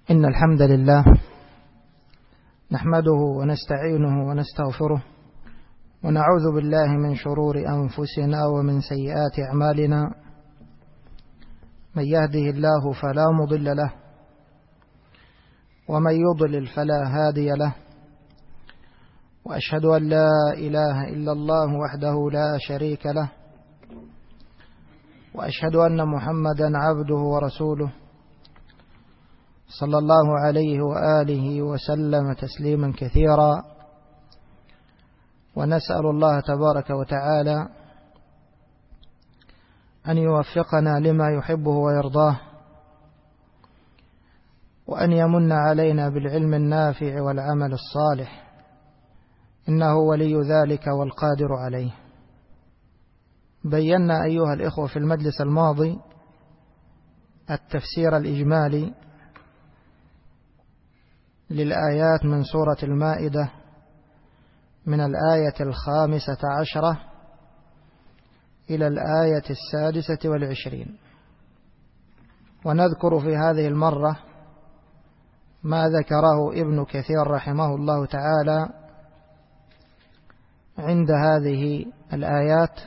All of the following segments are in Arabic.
إن الحمد لله نحمده ونستعينه ونستغفره ونعوذ بالله من شرور أنفسنا ومن سيئات أعمالنا. من يهده الله فلا مضل له ومن يضلل فلا هادي له، وأشهد أن لا إله إلا الله وحده لا شريك له، وأشهد أن محمدا عبده ورسوله صلى الله عليه وآله وسلم تسليما كثيرا. ونسأل الله تبارك وتعالى أن يوفقنا لما يحبه ويرضاه، وأن يمن علينا بالعلم النافع والعمل الصالح، إنه ولي ذلك والقادر عليه. بينا أيها الإخوة في المجلس الماضي التفسير الإجمالي للآيات من سورة المائدة من الآية 15 إلى الآية 26، ونذكر في هذه المرة ما ذكره ابن كثير رحمه الله تعالى عند هذه الآيات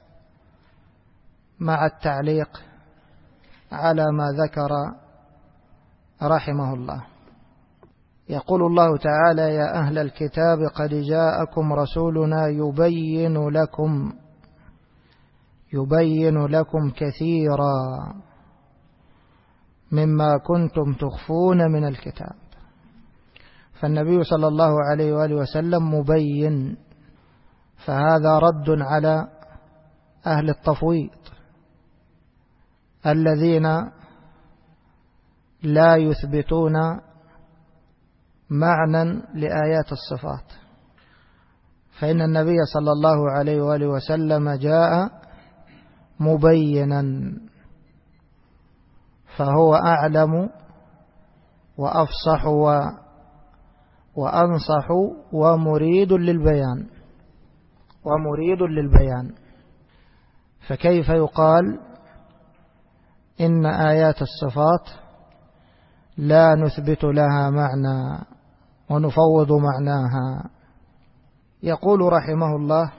مع التعليق على ما ذكر رحمه الله. يقول الله تعالى: يا أهل الكتاب قد جاءكم رسولنا يبين لكم كثيرا مما كنتم تخفون من الكتاب. فالنبي صلى الله عليه وآله وسلم مبين، فهذا رد على أهل التفويض الذين لا يثبتون معنى لآيات الصفات، فإن النبي صلى الله عليه وآله وسلم جاء مبينا، فهو أعلم وأفصح وأنصح ومريد للبيان. فكيف يقال إن آيات الصفات لا نثبت لها معنى ونفوض معناها؟ يقول رحمه الله: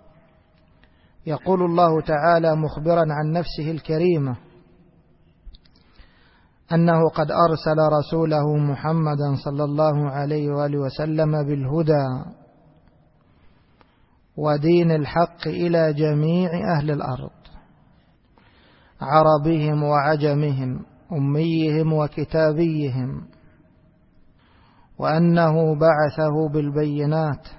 يقول الله تعالى مخبرا عن نفسه الكريمة أنه قد أرسل رسوله محمدا صلى الله عليه وآله وسلم بالهدى ودين الحق إلى جميع أهل الأرض، عربهم وعجمهم، أميهم وكتابيهم، وأنه بعثه بالبينات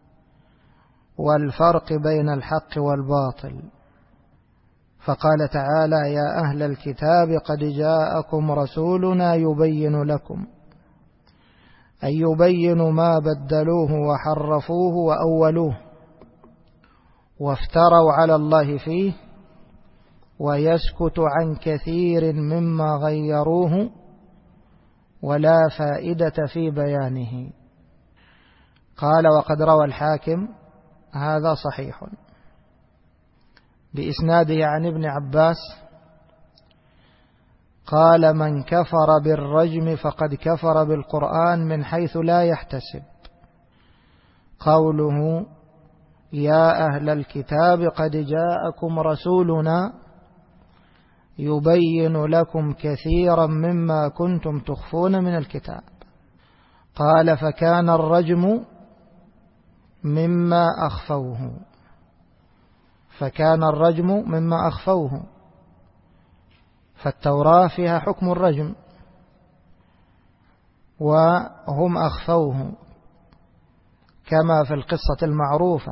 والفرق بين الحق والباطل. فقال تعالى: يا أهل الكتاب قد جاءكم رسولنا يبين لكم، أي يبين ما بدلوه وحرفوه وأولوه وافتروا على الله فيه، ويسكت عن كثير مما غيروه ولا فائدة في بيانه. قال: وقد روى الحاكم هذا صحيح بإسناده عن ابن عباس قال: من كفر بالرجم فقد كفر بالقرآن من حيث لا يحتسب. قوله يا أهل الكتاب قد جاءكم رسولنا يبين لكم كثيرا مما كنتم تخفون من الكتاب. قال: فكان الرجم مما أخفوه، فالتوراة فيها حكم الرجم وهم أخفوه، كما في القصة المعروفة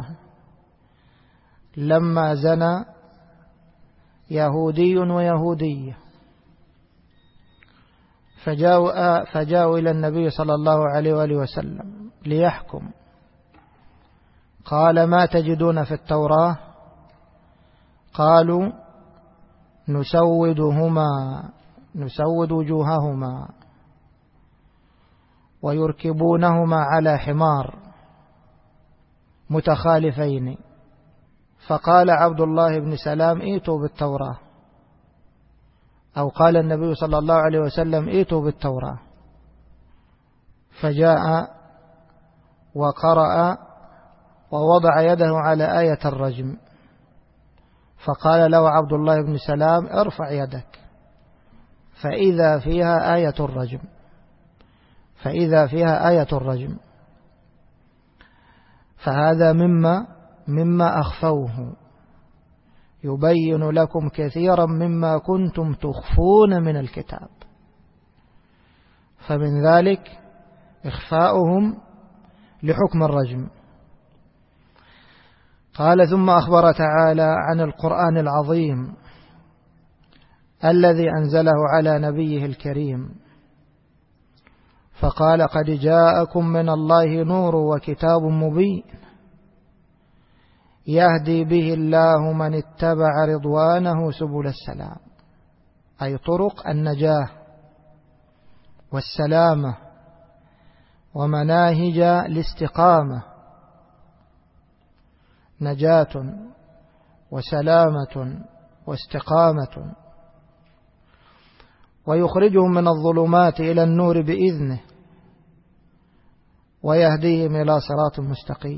لما زنى يهودي ويهودية فجاءوا إلى النبي صلى الله عليه وآله وسلم ليحكم. قال: ما تجدون في التوراة؟ قالوا: نسود وجوههما ويركبونهما على حمار متخالفين. فقال عبد الله بن سلام: ائتوا بالتوراة، أو قال النبي صلى الله عليه وسلم: ائتوا بالتوراة. فجاء وقرأ ووضع يده على آية الرجم، فقال له عبد الله بن سلام ارفع يدك، فإذا فيها آية الرجم، فإذا فيها آية الرجم. فهذا مما أخفوه، يبين لكم كثيرا مما كنتم تخفون من الكتاب، فمن ذلك إخفاؤهم لحكم الرجم. قال ثم أخبر تعالى عن القرآن العظيم الذي أنزله على نبيه الكريم، فقال قد جاءكم من الله نور وكتاب مبين يهدي به الله من اتبع رضوانه سبل السلام، أي طرق النجاة والسلامة ومناهج الاستقامة، نجاة وسلامة واستقامة، ويخرجهم من الظلمات إلى النور بإذنه ويهديهم إلى صراط مستقيم،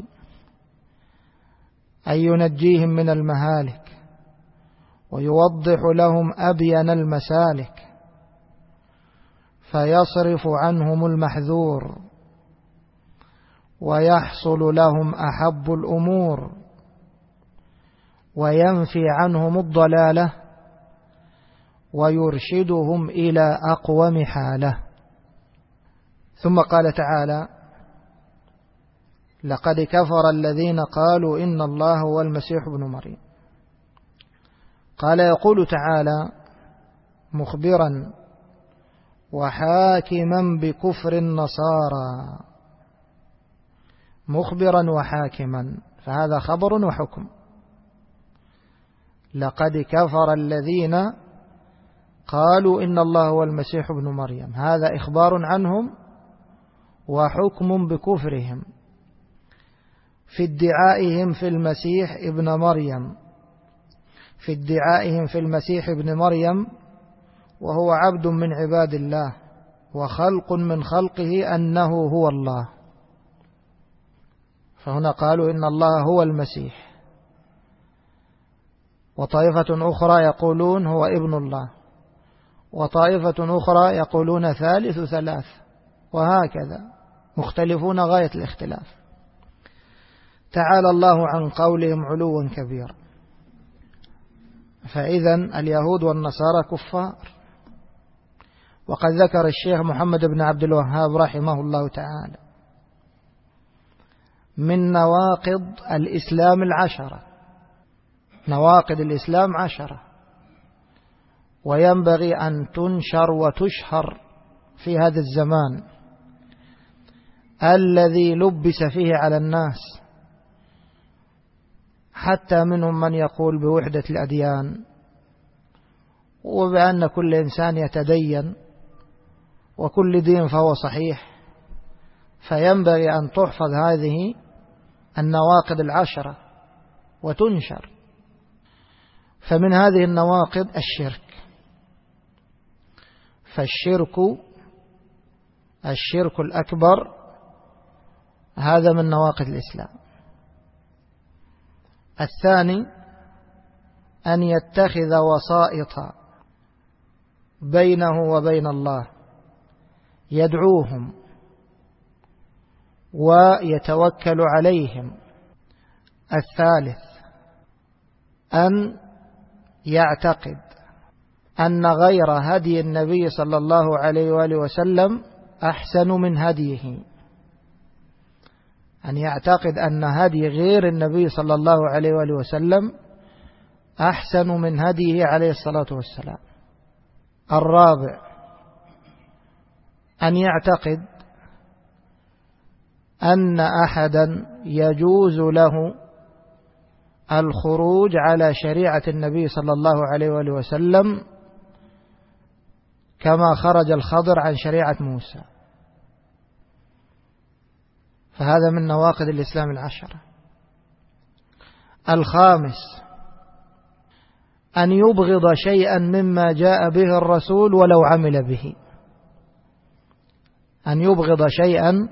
أي ينجيهم من المهالك ويوضح لهم أبين المسالك، فيصرف عنهم المحذور ويحصل لهم أحب الأمور، وينفي عنهم الضلالة ويرشدهم إلى أقوم حالة. ثم قال تعالى لقد كفر الذين قالوا إن الله هو المسيح ابن مريم. قال يقول تعالى مخبرا وحاكما بكفر النصارى، مخبرا وحاكما، فهذا خبر وحكم. لقد كفر الذين قالوا إن الله هو المسيح ابن مريم، هذا إخبار عنهم وحكم بكفرهم في ادعائهم في المسيح ابن مريم، في ادعائهم في المسيح ابن مريم وهو عبد من عباد الله وخلق من خلقه أنه هو الله. فهنا قالوا إن الله هو المسيح، وطائفة أخرى يقولون هو ابن الله، وطائفة أخرى يقولون ثالث ثلاث، وهكذا مختلفون غاية الاختلاف. تعالى الله عن قولهم علوا كبيرا. فإذا اليهود والنصارى كفار. وقد ذكر الشيخ محمد بن عبد الوهاب رحمه الله تعالى من نواقض الإسلام 10، نواقض الإسلام 10، وينبغي أن تنشر وتشهر في هذا الزمان الذي لبس فيه على الناس، حتى منهم من يقول بوحدة الأديان وبأن كل إنسان يتدين وكل دين فهو صحيح. فينبغي أن تحفظ هذه النواقض 10 وتنشر. فمن هذه النواقض الشرك. فالشرك الأكبر هذا من نواقض الإسلام. الثاني أن يتخذ وسائط بينه وبين الله يدعوهم ويتوكل عليهم. الثالث أن يعتقد أن غير هدي النبي صلى الله عليه وآله وسلم أحسن من هديه، أن يعتقد أن هدي غير النبي صلى الله عليه وآله وسلم أحسن من هديه عليه الصلاة والسلام. الرابع أن يعتقد أن أحدا يجوز له الخروج على شريعة النبي صلى الله عليه وآله وسلم كما خرج الخضر عن شريعة موسى. فهذا من نواقض الإسلام 10. الخامس أن يبغض شيئا مما جاء به الرسول ولو عمل به، أن يبغض شيئا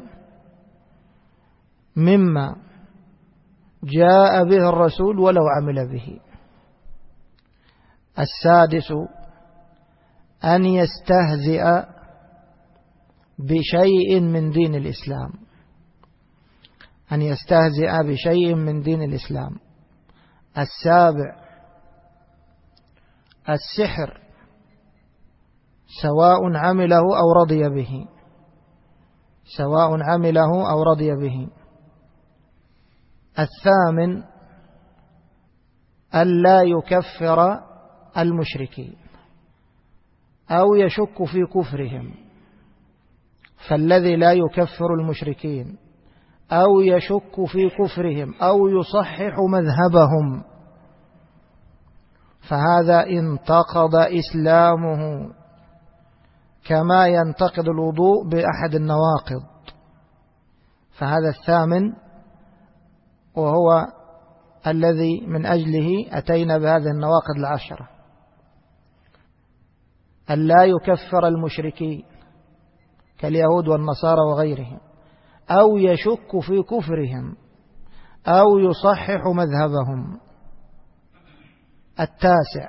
مما جاء به الرسول ولو عمل به. السادس أن يستهزئ بشيء من دين الإسلام، أن يستهزئ بشيء من دين الإسلام. السابع السحر، سواء عمله أو رضي به، سواء عمله أو رضي به. الثامن ألا يكفر المشركين أو يشك في كفرهم، فالذي لا يكفر المشركين أو يشك في كفرهم أو يصحح مذهبهم فهذا انتقض إسلامه كما ينتقض الوضوء بأحد النواقض. فهذا الثامن وهو الذي من أجله أتينا بهذه النواقض العشرة: أن لا يكفر المشركين كاليهود والنصارى وغيرهم أو يشك في كفرهم أو يصحح مذهبهم. التاسع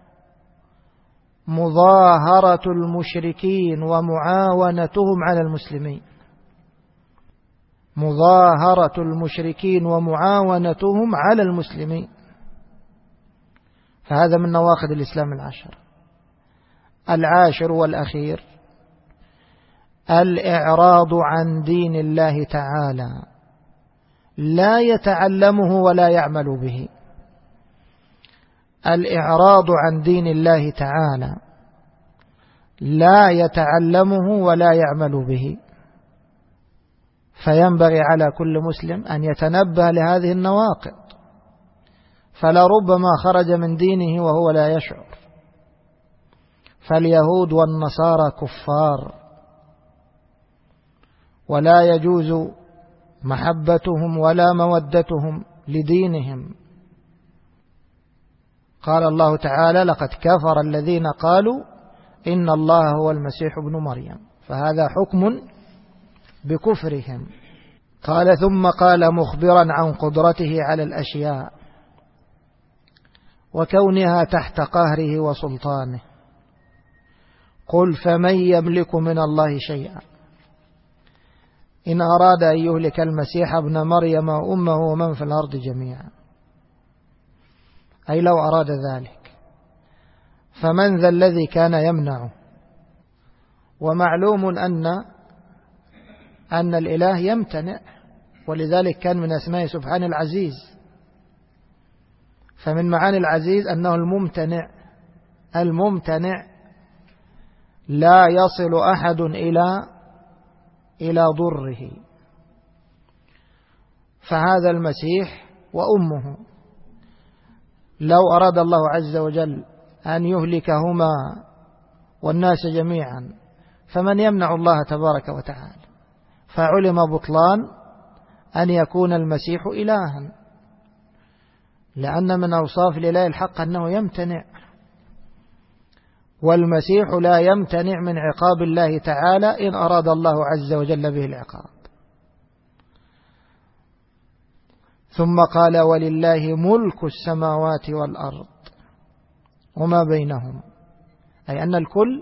مظاهرة المشركين ومعاونتهم على المسلمين، مظاهرة المشركين ومعاونتهم على المسلمين، فهذا من نواقض الإسلام العشر. العاشر والأخير الإعراض عن دين الله تعالى، لا يتعلمه ولا يعمل به. الإعراض عن دين الله تعالى لا يتعلمه ولا يعمل به. فينبغي على كل مسلم أن يتنبه لهذه النواقض، فلربما خرج من دينه وهو لا يشعر. فاليهود والنصارى كفار ولا يجوز محبتهم ولا مودتهم لدينهم. قال الله تعالى: لقد كفر الذين قالوا إن الله هو المسيح ابن مريم، فهذا حكم بكفرهم. قال: ثم قال مخبرا عن قدرته على الأشياء وكونها تحت قهره وسلطانه: قل فمن يملك من الله شيئا إن أراد أن يهلك المسيح ابن مريم وأمه ومن في الأرض جميعا. أي لو أراد ذلك فمن ذا الذي كان يمنعه؟ ومعلوم أن الإله يمتنع، ولذلك كان من أسماء سبحانه العزيز. فمن معاني العزيز أنه الممتنع، الممتنع لا يصل أحد إلى ضره. فهذا المسيح وأمه لو أراد الله عز وجل أن يهلكهما والناس جميعا فمن يمنع الله تبارك وتعالى؟ فعلم بطلان أن يكون المسيح إلها، لأن من أوصاف الإله الحق أنه يمتنع، والمسيح لا يمتنع من عقاب الله تعالى إن أراد الله عز وجل به العقاب. ثم قال: ولله ملك السماوات والأرض وما بينهم، أي أن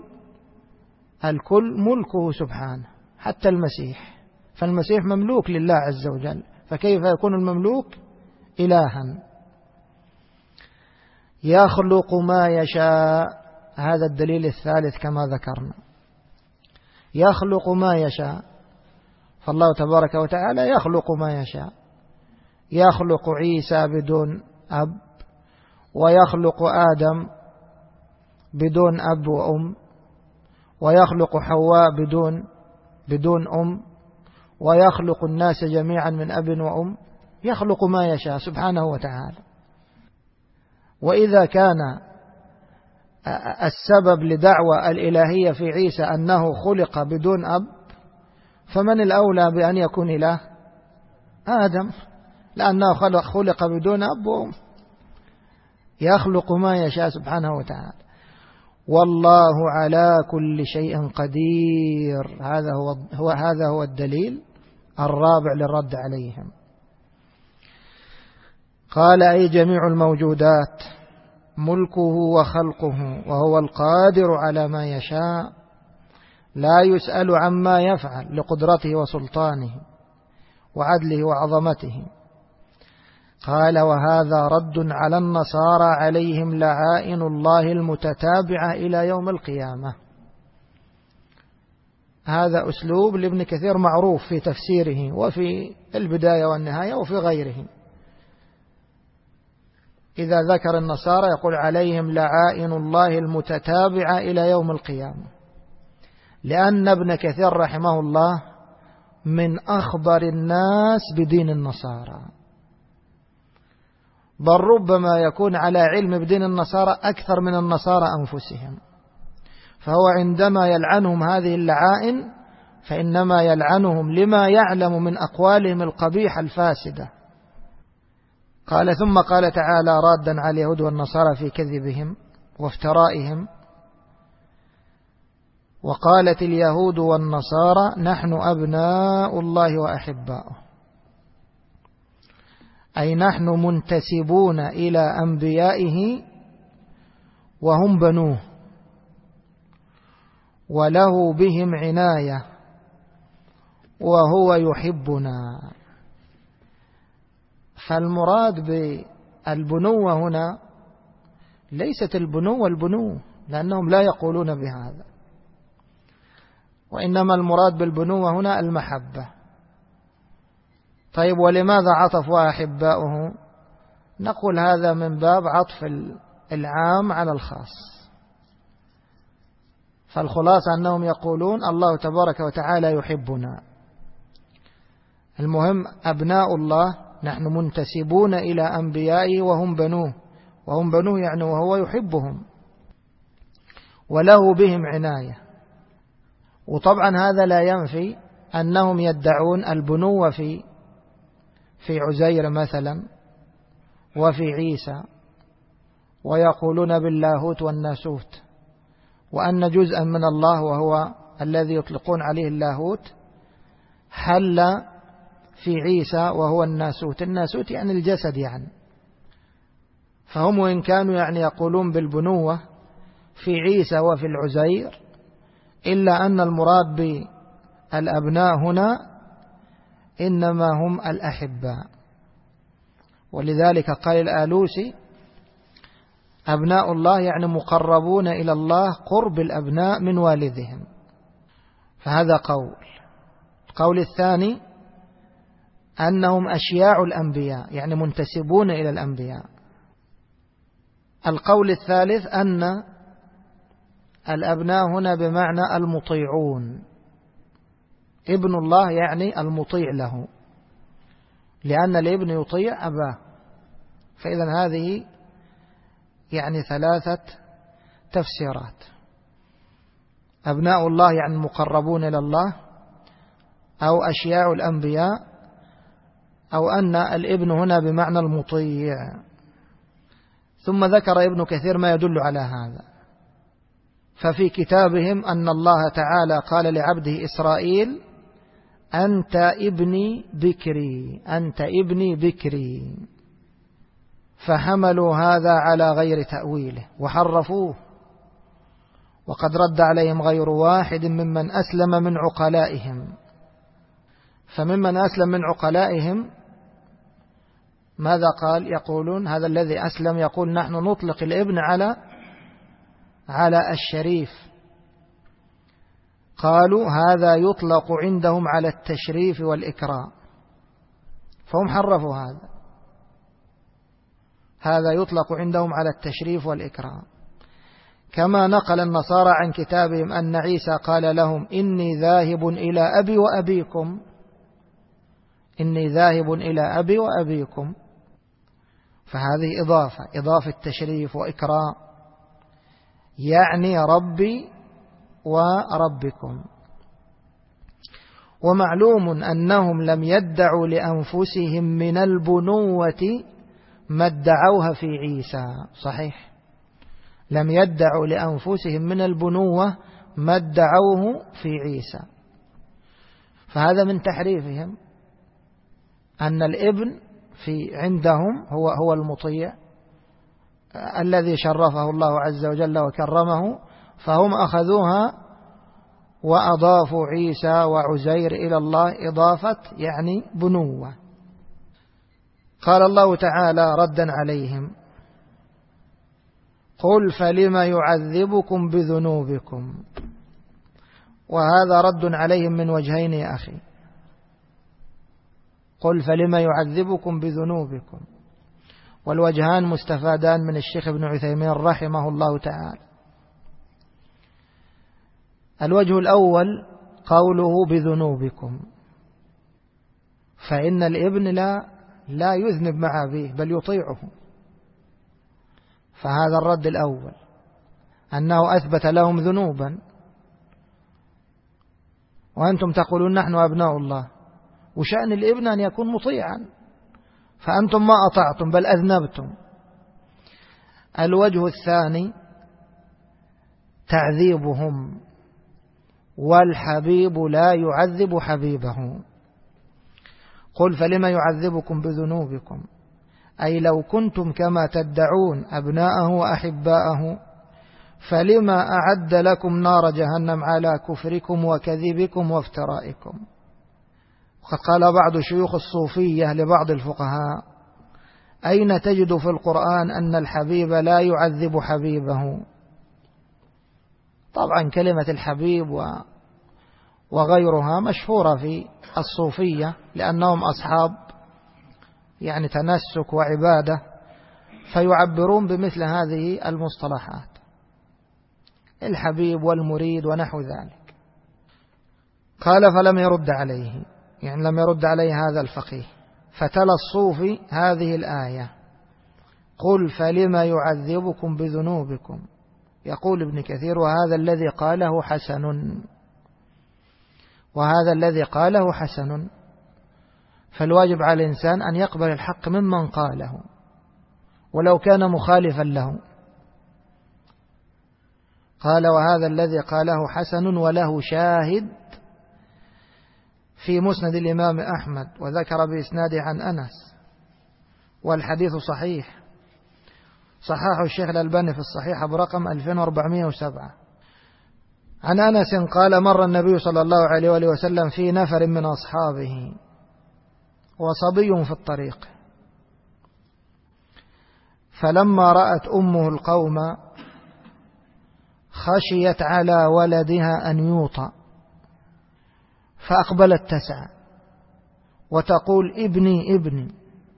الكل ملكه سبحانه، حتى المسيح. فالمسيح مملوك لله عز وجل، فكيف يكون المملوك إلها؟ يخلق ما يشاء، هذا الدليل الثالث كما ذكرنا، يخلق ما يشاء. فالله تبارك وتعالى يخلق ما يشاء، يخلق عيسى بدون أب، ويخلق آدم بدون أب وأم، ويخلق حواء بدون أم، ويخلق الناس جميعا من أب وأم. يخلق ما يشاء سبحانه وتعالى. وإذا كان السبب لدعوى الإلهية في عيسى أنه خلق بدون أب، فمن الأولى بأن يكون إله؟ آدم، لأنه خلق بدون أب وأم. يخلق ما يشاء سبحانه وتعالى. والله على كل شيء قدير. هذا هو الدليل الرابع للرد عليهم. قال أي جميع الموجودات ملكه وخلقه، وهو القادر على ما يشاء، لا يسأل عما يفعل لقدرته وسلطانه وعدله وعظمته. قال وهذا رد على النصارى عليهم لعائن الله المتتابعة إلى يوم القيامة. هذا أسلوب لابن كثير معروف في تفسيره وفي البداية والنهاية وفي غيره. إذا ذكر النصارى يقول عليهم لعائن الله المتتابعة إلى يوم القيامة، لأن ابن كثير رحمه الله من أخبر الناس بدين النصارى، بل ربما يكون على علم بدين النصارى أكثر من النصارى أنفسهم. فهو عندما يلعنهم هذه اللعائن فإنما يلعنهم لما يعلم من أقوالهم القبيحة الفاسدة. قال ثم قال تعالى رادا على اليهود والنصارى في كذبهم وافترائهم: وقالت اليهود والنصارى نحن أبناء الله وأحباؤه، أي نحن منتسبون إلى أنبيائه وهم بنوه، وله بهم عناية وهو يحبنا. فالمراد بالبنوة هنا ليست البنوة البنوة، لأنهم لا يقولون بهذا، وإنما المراد بالبنوة هنا المحبة. طيب ولماذا عطفوا أحباؤه؟ نقول هذا من باب عطف العام على الخاص. فالخلاصة أنهم يقولون الله تبارك وتعالى يحبنا. المهم أبناء الله، نحن منتسبون إلى أنبيائه وهم بنوه، وهم بنوه يعني وهو يحبهم، وله بهم عناية. وطبعا هذا لا ينفي أنهم يدعون البنوة في عزير مثلا وفي عيسى، ويقولون باللاهوت والناسوت، وأن جزءا من الله وهو الذي يطلقون عليه اللاهوت حل في عيسى وهو الناسوت. الناسوت يعني الجسد يعني. فهم وإن كانوا يعني يقولون بالبنوة في عيسى وفي العزير، إلا أن المراد بالأبناء هنا إنما هم الأحباء. ولذلك قال الآلوسي أبناء الله يعني مقربون إلى الله قرب الأبناء من والدهم. فهذا قول الثاني أنهم أشياع الأنبياء يعني منتسبون إلى الأنبياء. القول الثالث أن الأبناء هنا بمعنى المطيعون. ابن الله يعني المطيع له، لأن الابن يطيع أباه. فإذا هذه يعني ثلاثة تفسيرات: أبناء الله يعني مقربون إلى الله، أو أشياع الأنبياء، أو أن الابن هنا بمعنى المطيع. ثم ذكر ابن كثير ما يدل على هذا. ففي كتابهم أن الله تعالى قال لعبده إسرائيل أنت ابني بكري، أنت ابني بكري، فحملوا هذا على غير تأويله وحرفوه. وقد رد عليهم غير واحد ممن أسلم من عقلائهم. فممن أسلم من عقلائهم ماذا قال؟ يقولون هذا الذي أسلم يقول نحن نطلق الابن على الشريف. قالوا هذا يطلق عندهم على التشريف والإكرام، فهم حرفوا هذا يطلق عندهم على التشريف والإكرام. كما نقل النصارى عن كتابهم أن عيسى قال لهم إني ذاهب إلى أبي وأبيكم، إني ذاهب إلى أبي وأبيكم. فهذه إضافة تشريف وإكرام، يعني ربي وربكم. ومعلوم أنهم لم يدعوا لأنفسهم من البنوة ما ادعوها في عيسى. صحيح لم يدعوا لأنفسهم من البنوة ما ادعوه في عيسى. فهذا من تحريفهم، أن الابن عندهم هو المطيع الذي شرفه الله عز وجل وكرمه، فهم أخذوها وأضافوا عيسى وعزير إلى الله إضافة يعني بنوة. قال الله تعالى ردا عليهم: قل فلم يعذبكم بذنوبكم. وهذا رد عليهم من وجهين يا أخي. قل فلم يعذبكم بذنوبكم، والوجهان مستفادان من الشيخ ابن عثيمين رحمه الله تعالى. الوجه الأول قوله بذنوبكم، فإن الابن لا يذنب مع أبيه بل يطيعه، فهذا الرد الأول أنه أثبت لهم ذنوبا، وأنتم تقولون نحن أبناء الله، وشأن الابن أن يكون مطيعا، فأنتم ما أطعتم بل أذنبتم. الوجه الثاني تعذيبهم، والحبيب لا يعذب حبيبه. قل فلم يعذبكم بذنوبكم، أي لو كنتم كما تدعون أبناءه وأحباءه فلما أعد لكم نار جهنم على كفركم وكذبكم وافترائكم. وقد قال بعض شيوخ الصوفية لبعض الفقهاء: أين تجد في القرآن أن الحبيب لا يعذب حبيبه؟ طبعا كلمة الحبيب وغيرها مشهورة في الصوفية، لأنهم أصحاب يعني تنسك وعبادة، فيعبرون بمثل هذه المصطلحات: الحبيب والمريد ونحو ذلك. قال فلم يرد عليه، يعني لم يرد عليه هذا الفقيه، فتلا الصوفي هذه الآية: قل فلم يعذبكم بذنوبكم. يقول ابن كثير: وهذا الذي قاله حسن، وهذا الذي قاله حسن. فالواجب على الإنسان أن يقبل الحق ممن قاله ولو كان مخالفا له. قال: وهذا الذي قاله حسن وله شاهد في مسند الإمام أحمد، وذكر بإسناده عن أنس، والحديث صحيح، صححه الشيخ الألباني في الصحيح برقم 2407. عن أنس قال: مر النبي صلى الله عليه وآله وسلم في نفر من أصحابه وصبي في الطريق، فلما رأت أمه القوم خشيت على ولدها أن يوطأ، فأقبلت تسعى وتقول: ابني ابني،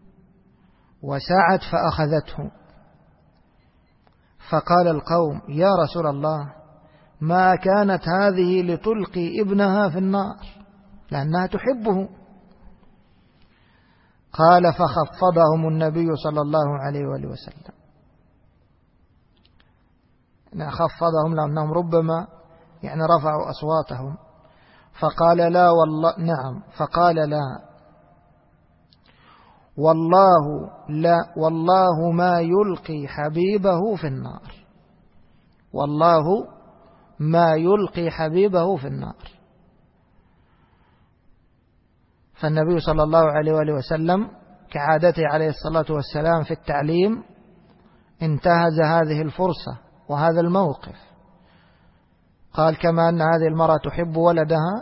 وسعت فأخذته. فقال القوم: يا رسول الله، ما كانت هذه لتلقي ابنها في النار لأنها تحبه. قال: فخفضهم النبي صلى الله عليه وآله وسلم، خفضهم لأنهم ربما يعني رفعوا أصواتهم. فقال: لا والله، نعم، فقال: لا والله، لا والله ما يلقي حبيبه في النار، والله ما يلقي حبيبه في النار. فالنبي صلى الله عليه وآله وسلم كعادته عليه الصلاة والسلام في التعليم انتهز هذه الفرصة وهذا الموقف. قال: كما أن هذه المرأة تحب ولدها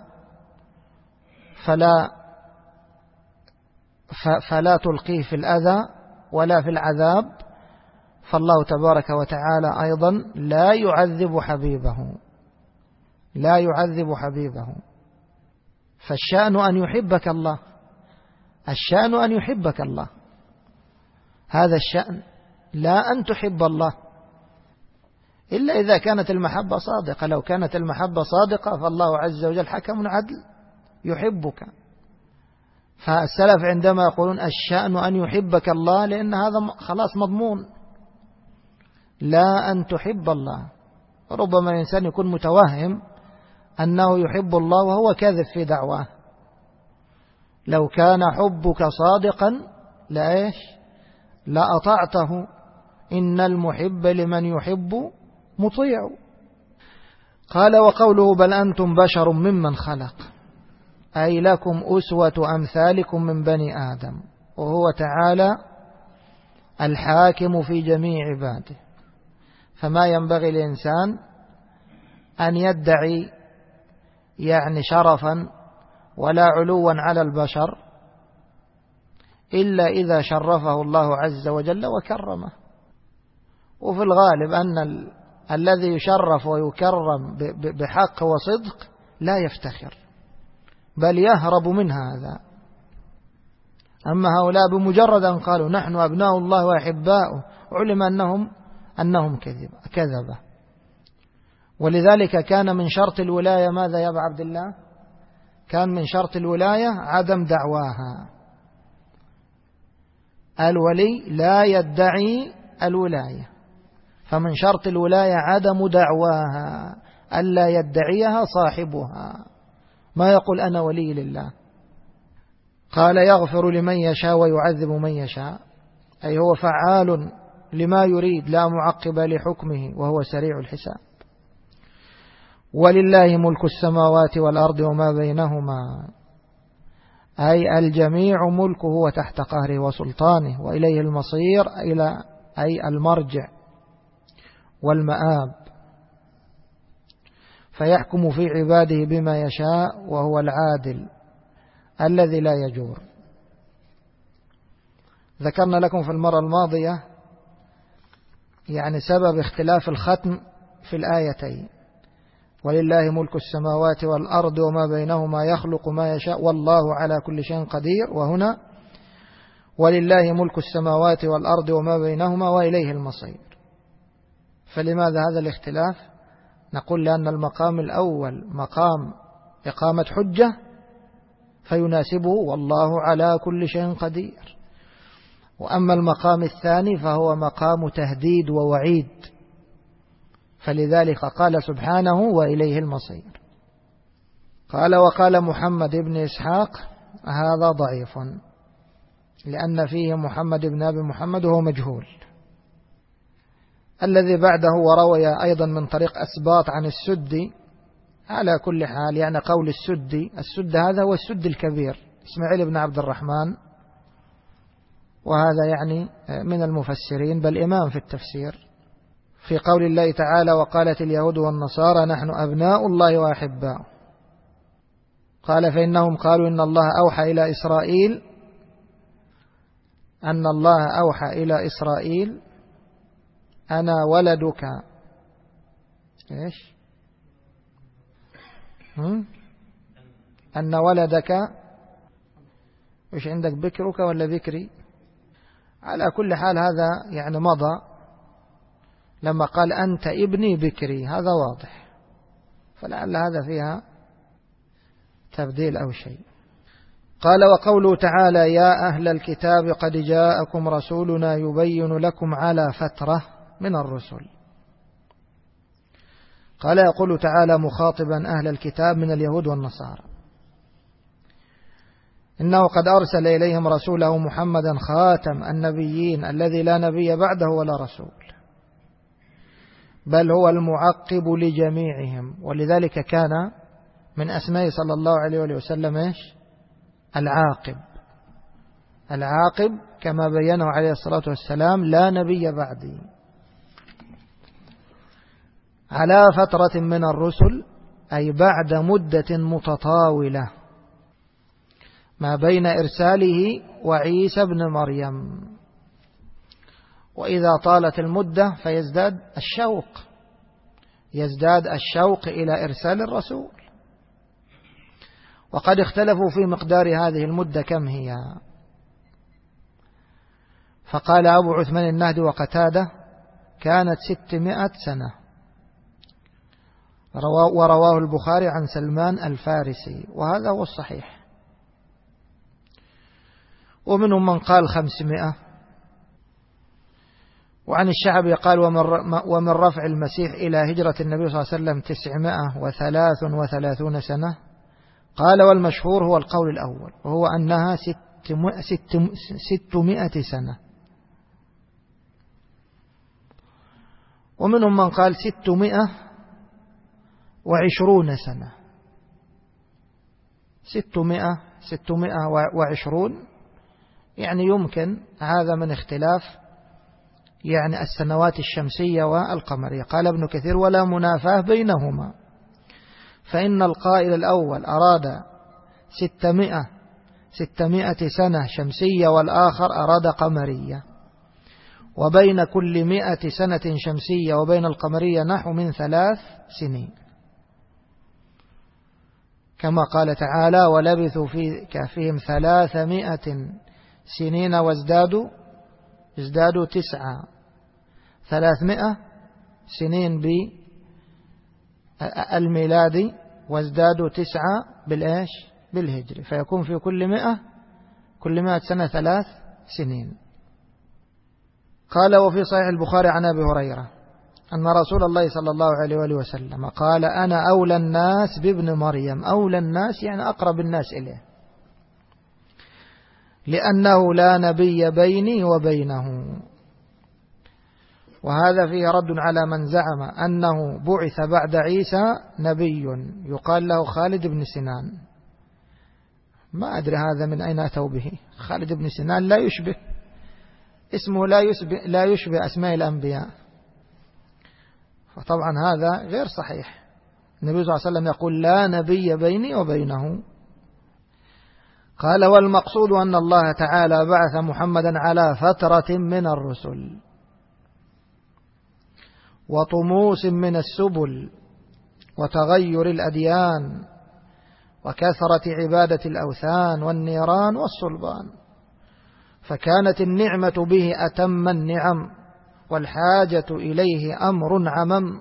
فلا تلقيه في الأذى ولا في العذاب، فالله تبارك وتعالى أيضا لا يعذب حبيبه، لا يعذب حبيبه. فالشأن أن يحبك الله، الشأن أن يحبك الله، هذا الشأن، لا أن تحب الله، إلا إذا كانت المحبة صادقة. لو كانت المحبة صادقة فالله عز وجل حكم عدل يحبك. فالسلف عندما يقولون الشأن أن يحبك الله، لأن هذا خلاص مضمون، لا أن تحب الله. ربما الإنسان يكون متوهم أنه يحب الله وهو كاذب في دعواه. لو كان حبك صادقا لا أطعته إن المحب لمن يحب مطيع. قال وقوله بل أنتم بشر ممن خلق، أي لكم أسوة أمثالكم من بني آدم، وهو تعالى الحاكم في جميع عباده، فما ينبغي الإنسان أن يدعي يعني شرفا ولا علوا على البشر إلا إذا شرفه الله عز وجل وكرمه. وفي الغالب أن الذي يشرف ويكرم بحق وصدق لا يفتخر، بل يهرب من هذا. أما هؤلاء بمجرد أن قالوا نحن أبناء الله وأحباؤه علم أنهم كذبة. ولذلك كان من شرط الولاية ماذا يا أبا عبد الله؟ كان من شرط الولاية عدم دعواها. الولي لا يدعي الولاية، فمن شرط الولاية عدم دعواها، ألا يدعيها صاحبها، ما يقول أنا ولي لله. قال يغفر لمن يشاء ويعذب من يشاء، أي هو فعال لما يريد لا معقب لحكمه وهو سريع الحساب. ولله ملك السماوات والأرض وما بينهما، أي الجميع ملكه وتحت قهره وسلطانه، وإليه المصير، أي المرجع والمآب، فيحكم في عباده بما يشاء وهو العادل الذي لا يجور. ذكرنا لكم في المرة الماضية يعني سبب اختلاف الختم في الآيتين، ولله ملك السماوات والأرض وما بينهما يخلق ما يشاء والله على كل شيء قدير، وهنا ولله ملك السماوات والأرض وما بينهما وإليه المصير. فلماذا هذا الاختلاف؟ نقول لأن المقام الأول مقام إقامة حجة فيناسبه والله على كل شيء قدير، وأما المقام الثاني فهو مقام تهديد ووعيد، فلذلك قال سبحانه وإليه المصير. قال وقال محمد بن إسحاق هذا ضعيف، لأن فيه محمد بن أبي محمد وهو مجهول. الذي بعده وروي أيضا من طريق أسباط عن السدي، على كل حال يعني قول السد هذا هو السد الكبير إسماعيل بن عبد الرحمن، وهذا يعني من المفسرين بل إمام في التفسير، في قول الله تعالى وقالت اليهود والنصارى نحن أبناء الله وأحباؤه. قال فإنهم قالوا إن الله أوحى إلى إسرائيل أنا ولدك إيش؟ أن ولدك إيش عندك بكرك ولا ذكري؟ على كل حال هذا يعني مضى لما قال أنت ابني بكري، هذا واضح، فلعل هذا فيها تبديل أو شيء. قال وقوله تعالى يا أهل الكتاب قد جاءكم رسولنا يبين لكم على فترة من الرسل. قال يقول تعالى مخاطبا أهل الكتاب من اليهود والنصارى إنه قد أرسل إليهم رسوله محمدا خاتم النبيين الذي لا نبي بعده ولا رسول، بل هو المعقب لجميعهم. ولذلك كان من أسماء صلى الله عليه وسلم إيش؟ العاقب كما بينه عليه الصلاة والسلام لا نبي بعدي، على فترة من الرسل، أي بعد مدة متطاولة ما بين إرساله وعيسى بن مريم. وإذا طالت المدة فيزداد الشوق إلى إرسال الرسول. وقد اختلفوا في مقدار هذه المدة كم هي، فقال أبو عثمان النهدي وقتادة كانت 600 سنة، ورواه البخاري عن سلمان الفارسي، وهذا هو الصحيح. ومنهم من قال 500. وعن الشعبي قال ومن رفع المسيح إلى هجرة النبي صلى الله عليه وسلم 933 سنة. قال والمشهور هو القول الأول، وهو أنها 600 سنة. ومنهم من قال 620 سنة. 620 يعني يمكن هذا من اختلاف يعني السنوات الشمسية والقمرية. قال ابن كثير: ولا منافاة بينهما، فإن القائل الأول أراد 600 سنة شمسية، والآخر أراد قمرية، وبين كل 100 سنة شمسية وبين القمرية نحو من 3 سنين، كما قال تعالى: ولبثوا في كهفهم 300 سنين وازدادوا 9. 300 سنين بالميلادي وازدادوا 9 بالإيش؟ بالهجري، فيكون في كل 100 سنة 3 سنين. قال: وفي صحيح البخاري عن أبي هريرة أن رسول الله صلى الله عليه وآله وسلم قال: أنا أولى الناس بابن مريم. أولى الناس يعني أقرب الناس إليه، لأنه لا نبي بيني وبينه. وهذا فيه رد على من زعم أنه بعث بعد عيسى نبي يقال له خالد بن سنان. ما أدري هذا من أين أتوا به. خالد بن سنان لا يشبه، اسمه لا يشبه أسماء الأنبياء، فطبعا هذا غير صحيح. النبي صلى الله عليه وسلم يقول: لا نبي بيني وبينه. قال: والمقصود أن الله تعالى بعث محمدا على فترة من الرسل وطموس من السبل وتغير الأديان وكثرة عبادة الأوثان والنيران والصلبان، فكانت النعمة به أتم النعم، والحاجة إليه أمر عمم.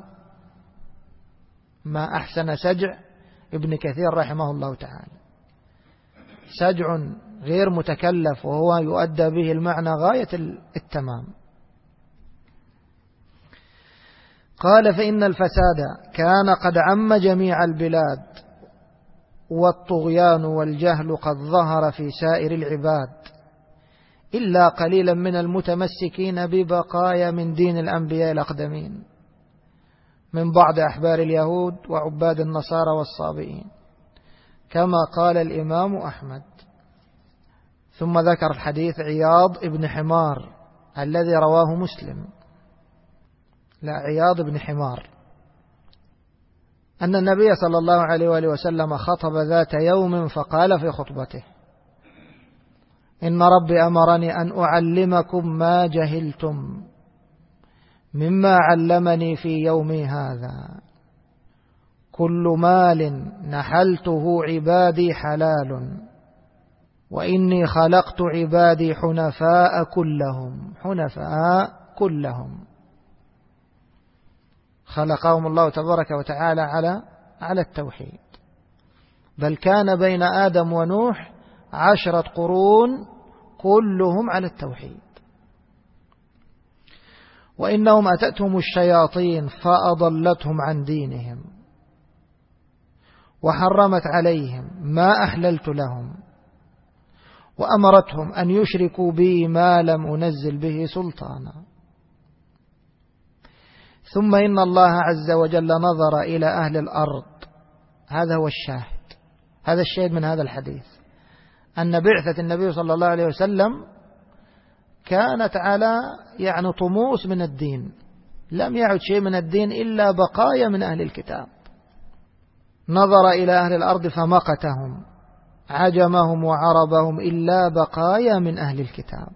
ما أحسن سجع ابن كثير رحمه الله تعالى، سجع غير متكلف وهو يؤدى به المعنى غاية التمام. قال: فإن الفساد كان قد عم جميع البلاد، والطغيان والجهل قد ظهر في سائر العباد، إلا قليلا من المتمسكين ببقايا من دين الأنبياء الأقدمين من بعض أحبار اليهود وعباد النصارى والصابئين، كما قال الإمام أحمد. ثم ذكر الحديث عياض ابن حمار الذي رواه مسلم، لا عياض بن حمار، أن النبي صلى الله عليه وآله وسلم خطب ذات يوم فقال في خطبته: إن ربي أمرني أن أعلمكم ما جهلتم مما علمني في يومي هذا. كل مال نحلته عبادي حلال، وإني خلقت عبادي حنفاء كلهم. خلقهم الله تبارك وتعالى على التوحيد، بل كان بين آدم ونوح 10 قرون كلهم على التوحيد. وإنهم أتتهم الشياطين فأضلتهم عن دينهم، وحرمت عليهم ما أحللت لهم، وأمرتهم أن يشركوا بي ما لم أنزل به سلطانا. ثم إن الله عز وجل نظر إلى أهل الأرض. هذا هو الشاهد، هذا الشاهد من هذا الحديث، أن بعثة النبي صلى الله عليه وسلم كانت على طموس من الدين، لم يعد شيء من الدين إلا بقايا من أهل الكتاب. نظر إلى أهل الأرض فمقتهم عجمهم وعربهم إلا بقايا من أهل الكتاب،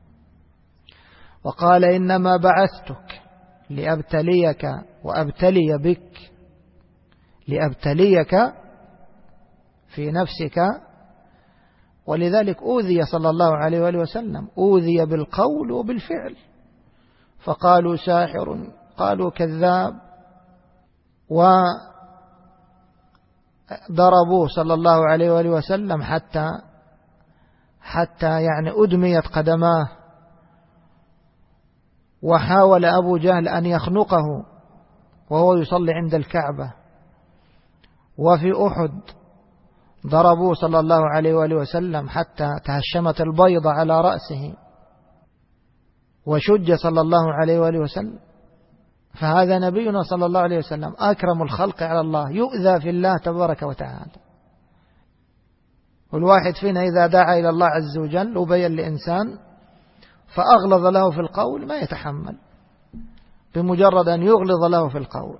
وقال: إنما بعثتك لأبتليك وأبتلي بك، لأبتليك في نفسك. ولذلك أوذي صلى الله عليه وآله وسلم، أوذي بالقول وبالفعل، فقالوا ساحر، قالوا كذاب، وضربوه صلى الله عليه وآله وسلم حتى أدميت قدماه. وحاول أبو جهل أن يخنقه وهو يصلي عند الكعبة. وفي أحد ضربوه صلى الله عليه وآله وسلم حتى تهشمت البيضة على رأسه، وشج صلى الله عليه وآله وسلم. فهذا نبينا صلى الله عليه وسلم أكرم الخلق على الله، يؤذى في الله تبارك وتعالى. والواحد فينا إذا دعا إلى الله عز وجل وبين لإنسان فأغلظ له في القول ما يتحمل بمجرد أن يغلظ له في القول.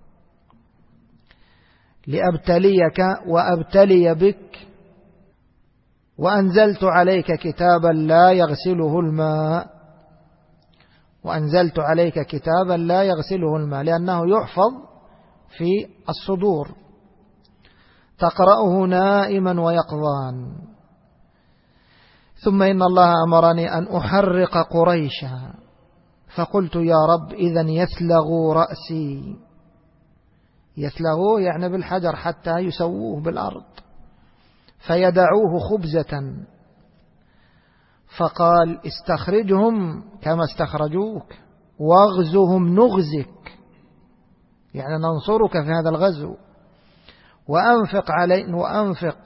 لأبتليك وأبتلي بك وأنزلت عليك كتابا لا يغسله الماء. وأنزلت عليك كتابا لا يغسله الماء لأنه يحفظ في الصدور، تقرأه نائما ويقظان. ثم إن الله أمرني أن أحرق قريشا، فقلت يا رب إذن يثلغوا رأسي. يثلغوه يعني بالحجر حتى يسووه بالأرض، فيدعوه خبزة. فقال استخرجهم كما استخرجوك واغزهم نغزك، يعني ننصرك في هذا الغزو، وأنفق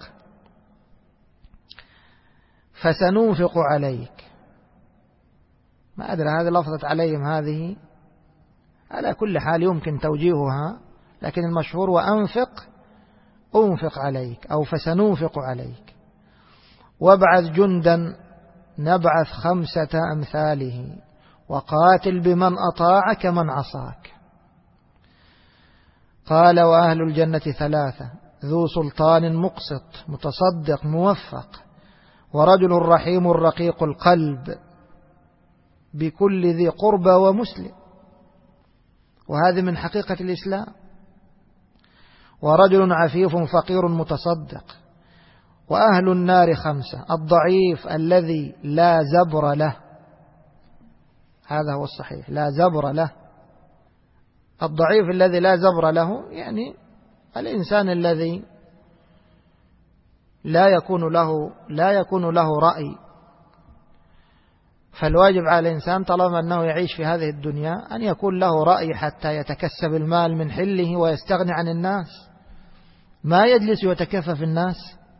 فسننفق عليك. ما أدري هذه لفظة عليهم هذه على كل حال يمكن توجيهها، لكن المشهور أنفق عليك أو فسننفق عليك. وابعث جندا نبعث 5 أمثاله وقاتل بمن أطاعك من عصاك. قال وأهل الجنة 3: ذو سلطان مقسط متصدق موفق، ورجل رحيم رقيق القلب بكل ذي قربى ومسلم، وهذه من حقيقة الإسلام. ورجل عفيف فقير متصدق. وأهل النار 5: الضعيف الذي لا زبر له، هذا هو الصحيح، لا زبر له. الضعيف الذي لا زبر له يعني الإنسان الذي لا يكون له رأي. فالواجب على الإنسان طالما أنه يعيش في هذه الدنيا أن يكون له رأي حتى يتكسب المال من حله ويستغني عن الناس، ما يجلس يتكفف الناس.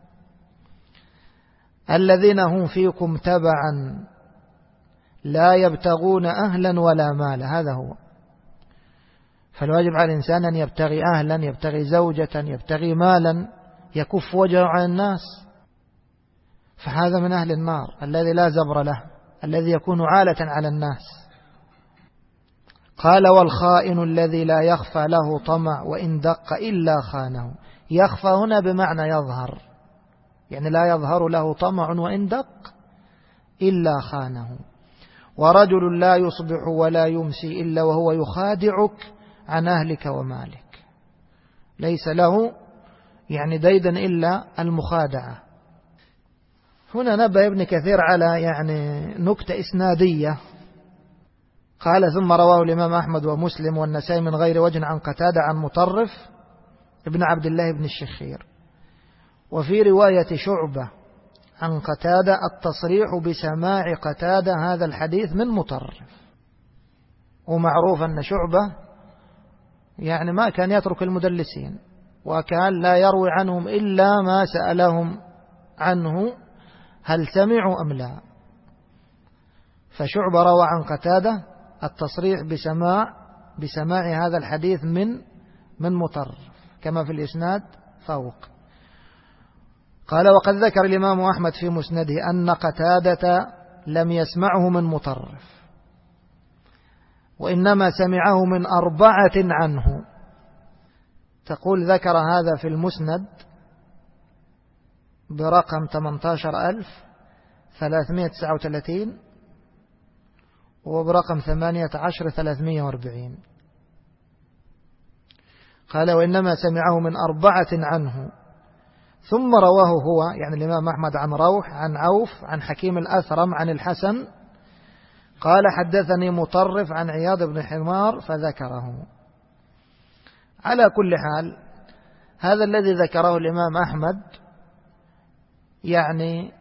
الذين هم فيكم تبعا لا يبتغون أهلا ولا مالا، هذا هو. فالواجب على الإنسان أن يبتغي أهلا، يبتغي زوجة، يبتغي مالا، يكف وجهه عن الناس. فهذا من أهل النار الذي لا زبر له، الذي يكون عالة على الناس. قال والخائن الذي لا يخفى له طمع وإن دق إلا خانه. يخفى هنا بمعنى يظهر، يعني لا يظهر له طمع وإن دق إلا خانه. ورجل لا يصبح ولا يمسي إلا وهو يخادعك عن أهلك ومالك، ليس له يعني ديدا إلا المخادعة. هنا نبه ابن كثير على يعني نكتة إسنادية. قال ثم رواه الإمام أحمد ومسلم والنسائي من غير وجه عن قتادة عن مطرف ابن عبد الله بن الشخير. وفي رواية شعبة عن قتادة التصريح بسماع قتادة هذا الحديث من مطرف. ومعروف أن شعبة يعني ما كان يترك المدلسين، وكان لا يروي عنهم إلا ما سألهم عنه هل سمعوا أم لا. فشعبة روى عن قتادة التصريح بسماع هذا الحديث من مطرف كما في الإسناد فوق. قال وقد ذكر الإمام أحمد في مسنده أن قتادة لم يسمعه من مطرف، وإنما سمعه من 4 عنه. تقول ذكر هذا في المسند برقم 18339 وبرقم 18340. قال وإنما سمعه من 4 عنه. ثم رواه هو يعني الإمام أحمد عن روح عن عوف عن حكيم الأثرم عن الحسن قال حدثني مطرف عن عياض بن حمار فذكره. على كل حال هذا الذي ذكره الإمام أحمد يعني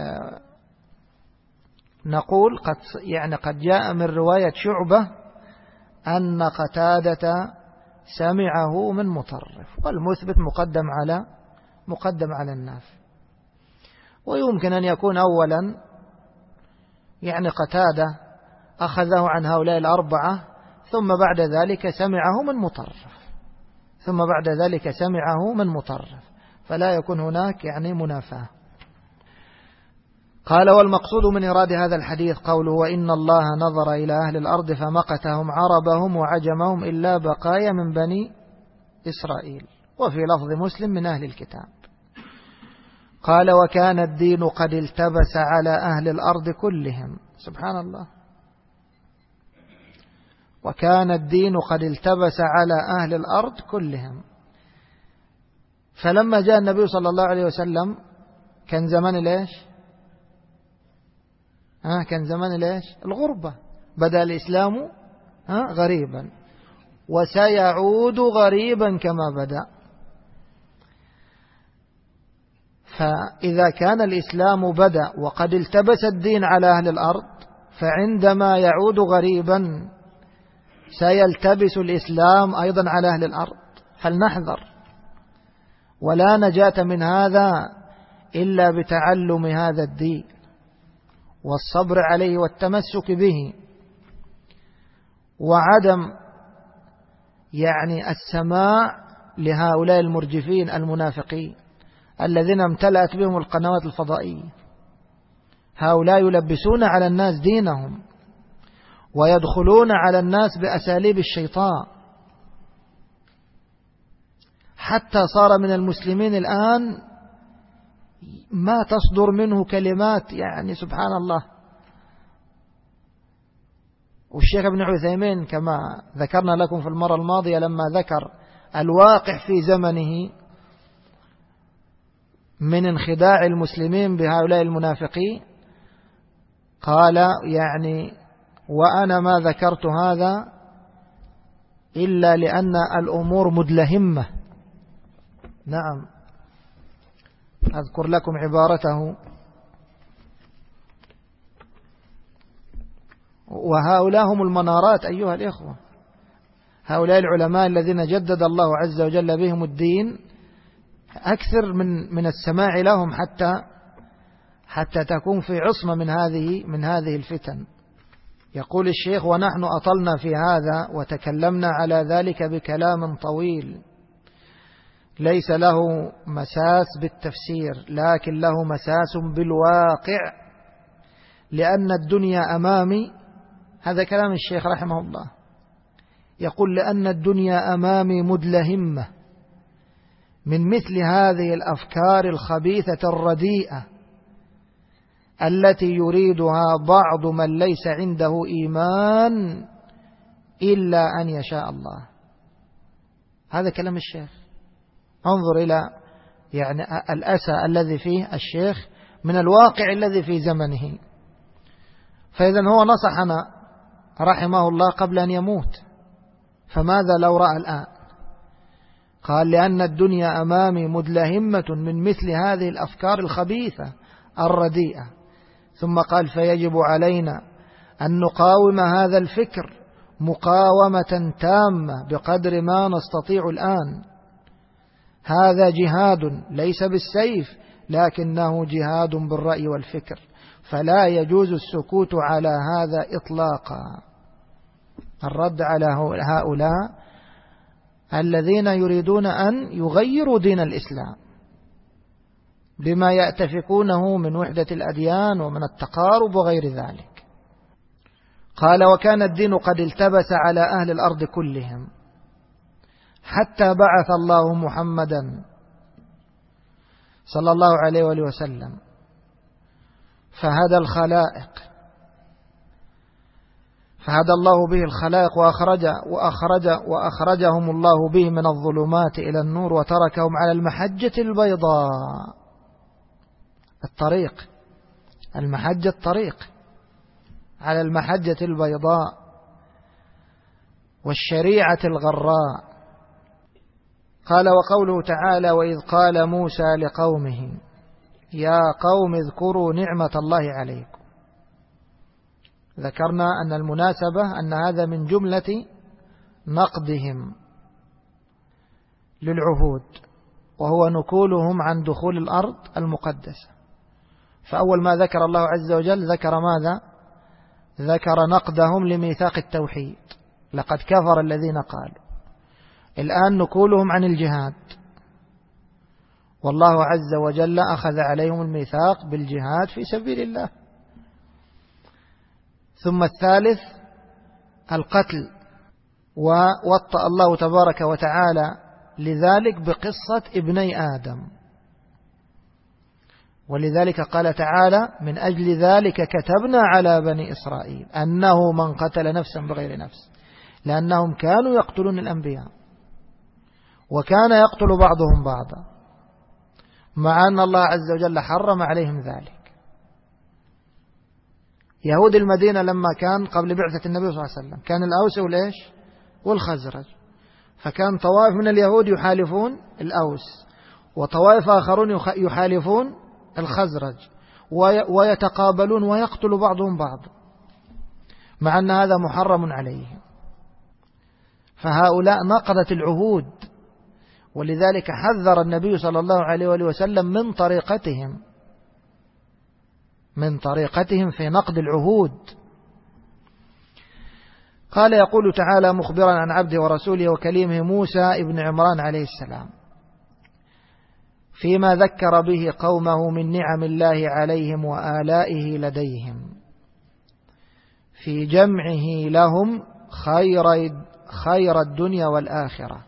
نقول قد جاء من رواية شعبة أن قتادة سمعه من مطرف، والمثبت مقدم على النافي. ويمكن أن يكون أولا يعني قتادة أخذه عن هؤلاء 4 ثم بعد ذلك سمعه من مطرف فلا يكون هناك يعني منافاة. قال والمقصود من إراد هذا الحديث قوله وإن الله نظر إلى أهل الأرض فمقتهم عربهم وعجمهم إلا بقايا من بني إسرائيل، وفي لفظ مسلم من أهل الكتاب. قال وكان الدين قد التبس على أهل الأرض كلهم. سبحان الله. وكان الدين قد التبس على أهل الأرض كلهم. فلما جاء النبي صلى الله عليه وسلم كان زمان ليش؟ كان زمان ليش؟ الغربة. بدأ الإسلام غريبا وسيعود غريبا كما بدأ. فإذا كان الإسلام بدأ وقد التبس الدين على أهل الأرض، فعندما يعود غريبا سيلتبس الإسلام أيضا على أهل الأرض. فلنحذر، ولا نجاة من هذا إلا بتعلم هذا الدين والصبر عليه والتمسك به، وعدم يعني السماع لهؤلاء المرجفين المنافقين الذين امتلأت بهم القنوات الفضائية. هؤلاء يلبسون على الناس دينهم ويدخلون على الناس بأساليب الشيطان، حتى صار من المسلمين الآن ما تصدر منه كلمات يعني سبحان الله. والشيخ ابن عثيمين كما ذكرنا لكم في المرة الماضية لما ذكر الواقع في زمنه من انخداع المسلمين بهؤلاء المنافقين، قال يعني وأنا ما ذكرت هذا إلا لأن الأمور مدلهمة. نعم، أذكر لكم عبارته: وهؤلاء هم المنارات أيها الإخوة، هؤلاء العلماء الذين جدد الله عز وجل بهم الدين، أكثر من السماع لهم حتى تكون في عصمة من هذه الفتن. يقول الشيخ: ونحن أطلنا في هذا وتكلمنا على ذلك بكلام طويل ليس له مساس بالتفسير، لكن له مساس بالواقع، لأن الدنيا أمامي. هذا كلام الشيخ رحمه الله، يقول: لأن الدنيا أمامي مدلهمة من مثل هذه الأفكار الخبيثة الرديئة التي يريدها بعض من ليس عنده إيمان إلا أن يشاء الله. هذا كلام الشيخ. انظر إلى يعني الأسى الذي فيه الشيخ من الواقع الذي في زمنه. فإذا هو نصحنا رحمه الله قبل أن يموت، فماذا لو رأى الآن؟ قال: لأن الدنيا أمامي مدلهمة من مثل هذه الأفكار الخبيثة الرديئة. ثم قال: فيجب علينا أن نقاوم هذا الفكر مقاومة تامة بقدر ما نستطيع الآن. هذا جهاد ليس بالسيف، لكنه جهاد بالرأي والفكر، فلا يجوز السكوت على هذا إطلاقا. الرد على هؤلاء الذين يريدون أن يغيروا دين الإسلام بما يأتفقونه من وحدة الأديان ومن التقارب وغير ذلك. قال: وكان الدين قد التبس على أهل الأرض كلهم حتى بعث الله محمدا صلى الله عليه وآله وسلم فهدى الله به الخلائق وأخرجهم الله به من الظلمات إلى النور وتركهم على المحجة البيضاء. الطريق على المحجة البيضاء والشريعة الغراء. قال: وقوله تعالى: وإذ قال موسى لقومه يا قوم اذكروا نعمة الله عليكم. ذكرنا أن المناسبة أن هذا من جملة نقدهم للعهود، وهو نكولهم عن دخول الأرض المقدسة. فأول ما ذكر الله عز وجل ذكر ماذا؟ ذكر نقدهم لميثاق التوحيد، لقد كفر الذين قالوا. الآن نقولهم عن الجهاد، والله عز وجل أخذ عليهم الميثاق بالجهاد في سبيل الله. ثم الثالث القتل، ووطأ الله تبارك وتعالى لذلك بقصة ابني آدم، ولذلك قال تعالى: من أجل ذلك كتبنا على بني إسرائيل أنه من قتل نفسا بغير نفس، لأنهم كانوا يقتلون الأنبياء، وكان يقتل بعضهم بعضا، مع أن الله عز وجل حرم عليهم ذلك. يهود المدينة لما كان قبل بعثة النبي صلى الله عليه وسلم كان الأوس والإيش والخزرج، فكان طوائف من اليهود يحالفون الأوس، وطوائف آخرون يحالفون الخزرج، ويتقابلون ويقتل بعضهم بعض، مع أن هذا محرم عليهم. فهؤلاء نقضت العهود، ولذلك حذر النبي صلى الله عليه وآله وسلم من طريقتهم في نقض العهود. قال: يقول تعالى مخبرا عن عبده ورسوله وكليمه موسى ابن عمران عليه السلام فيما ذكر به قومه من نعم الله عليهم وآلائه لديهم في جمعه لهم خير الدنيا والآخرة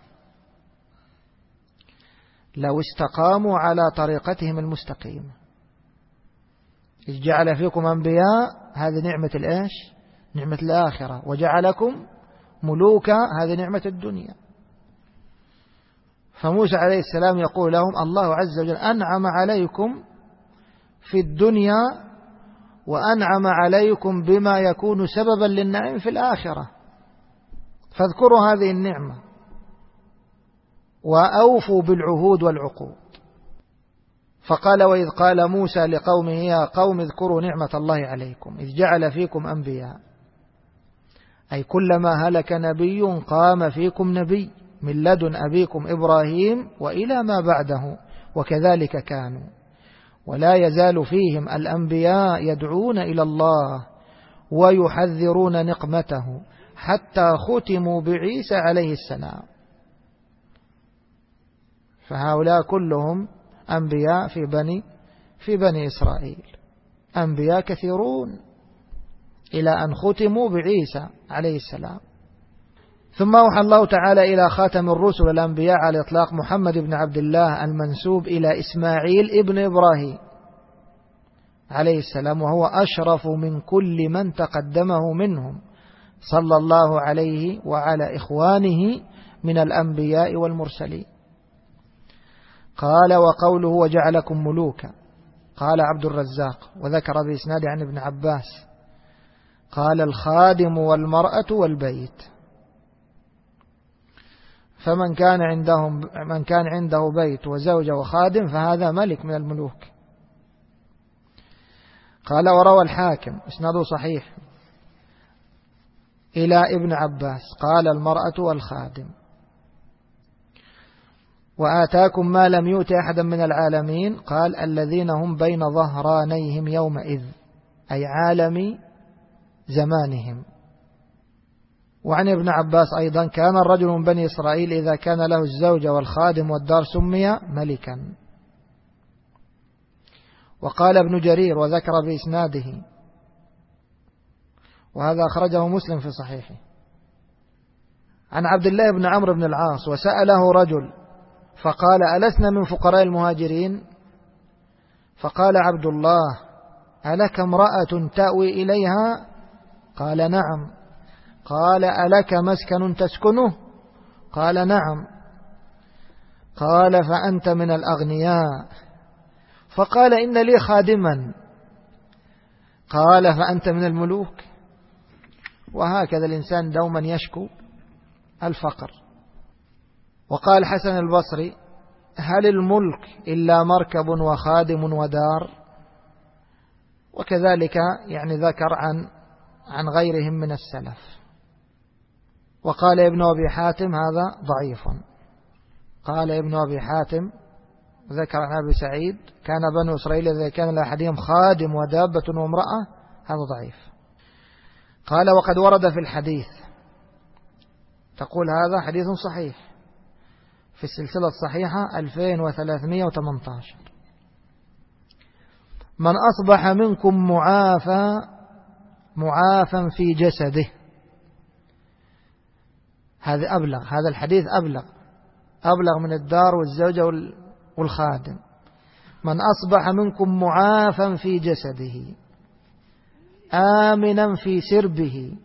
لو استقاموا على طريقتهم المستقيمة. إذ جعل فيكم أنبياء، هذه نعمة الإيش؟ نعمة الآخرة. وجعلكم ملوكا، هذه نعمة الدنيا. فموسى عليه السلام يقول لهم: الله عز وجل أنعم عليكم في الدنيا، وأنعم عليكم بما يكون سببا للنعيم في الآخرة، فاذكروا هذه النعمة وأوفوا بالعهود والعقود. فقال: وإذ قال موسى لقومه يا قوم اذكروا نعمة الله عليكم إذ جعل فيكم أنبياء، أي كلما هلك نبي قام فيكم نبي من لدن أبيكم إبراهيم وإلى ما بعده، وكذلك كانوا، ولا يزال فيهم الأنبياء يدعون إلى الله ويحذرون نقمته حتى ختموا بعيسى عليه السلام. فهؤلاء كلهم أنبياء في بني إسرائيل، أنبياء كثيرون إلى أن ختموا بعيسى عليه السلام. ثم أوحى الله تعالى إلى خاتم الرسل الأنبياء على إطلاق محمد بن عبد الله المنسوب إلى إسماعيل ابن إبراهيم عليه السلام، وهو أشرف من كل من تقدمه منهم صلى الله عليه وعلى إخوانه من الأنبياء والمرسلين. قال: وقوله وجعلكم ملوكا، قال عبد الرزاق وذكر بإسناد عن ابن عباس قال: الخادم والمرأة والبيت. فمن كان عنده بيت وزوجة وخادم فهذا ملك من الملوك. قال: وروى الحاكم إسناده صحيح إلى ابن عباس قال: المرأة والخادم. وآتاكم ما لم يؤت أحدا من العالمين، قال: الذين هم بين ظهرانيهم يومئذ، أي عالم زمانهم. وعن ابن عباس أيضا: كان الرجل من بني إسرائيل إذا كان له الزوجة والخادم والدار سمي ملكا. وقال ابن جرير وذكر بإسناده، وهذا أخرجه مسلم في صحيحه، عن عبد الله بن عمرو بن العاص وسأله رجل فقال: ألسنا من فقراء المهاجرين؟ فقال عبد الله: ألك امرأة تأوي إليها؟ قال: نعم. قال: ألك مسكن تسكنه؟ قال: نعم. قال: فأنت من الأغنياء. فقال: إن لي خادما. قال: فأنت من الملوك. وهكذا الإنسان دوما يشكو الفقر. وقال حسن البصري: هل الملك إلا مركب وخادم ودار؟ وكذلك يعني ذكر عن غيرهم من السلف. وقال ابن أبي حاتم هذا ضعيف. قال ابن أبي حاتم ذكر عن أبي سعيد: كان بنو إسرائيل إذا كان لأحدهم خادم ودابة وامرأة، هذا ضعيف. قال: وقد ورد في الحديث تقول هذا حديث صحيح في السلسلة الصحيحة 2318. من أصبح منكم معافا في جسده، هذا أبلغ، هذا الحديث أبلغ من الدار والزوجة والخادم. من أصبح منكم معافا في جسده آمنا في سربه،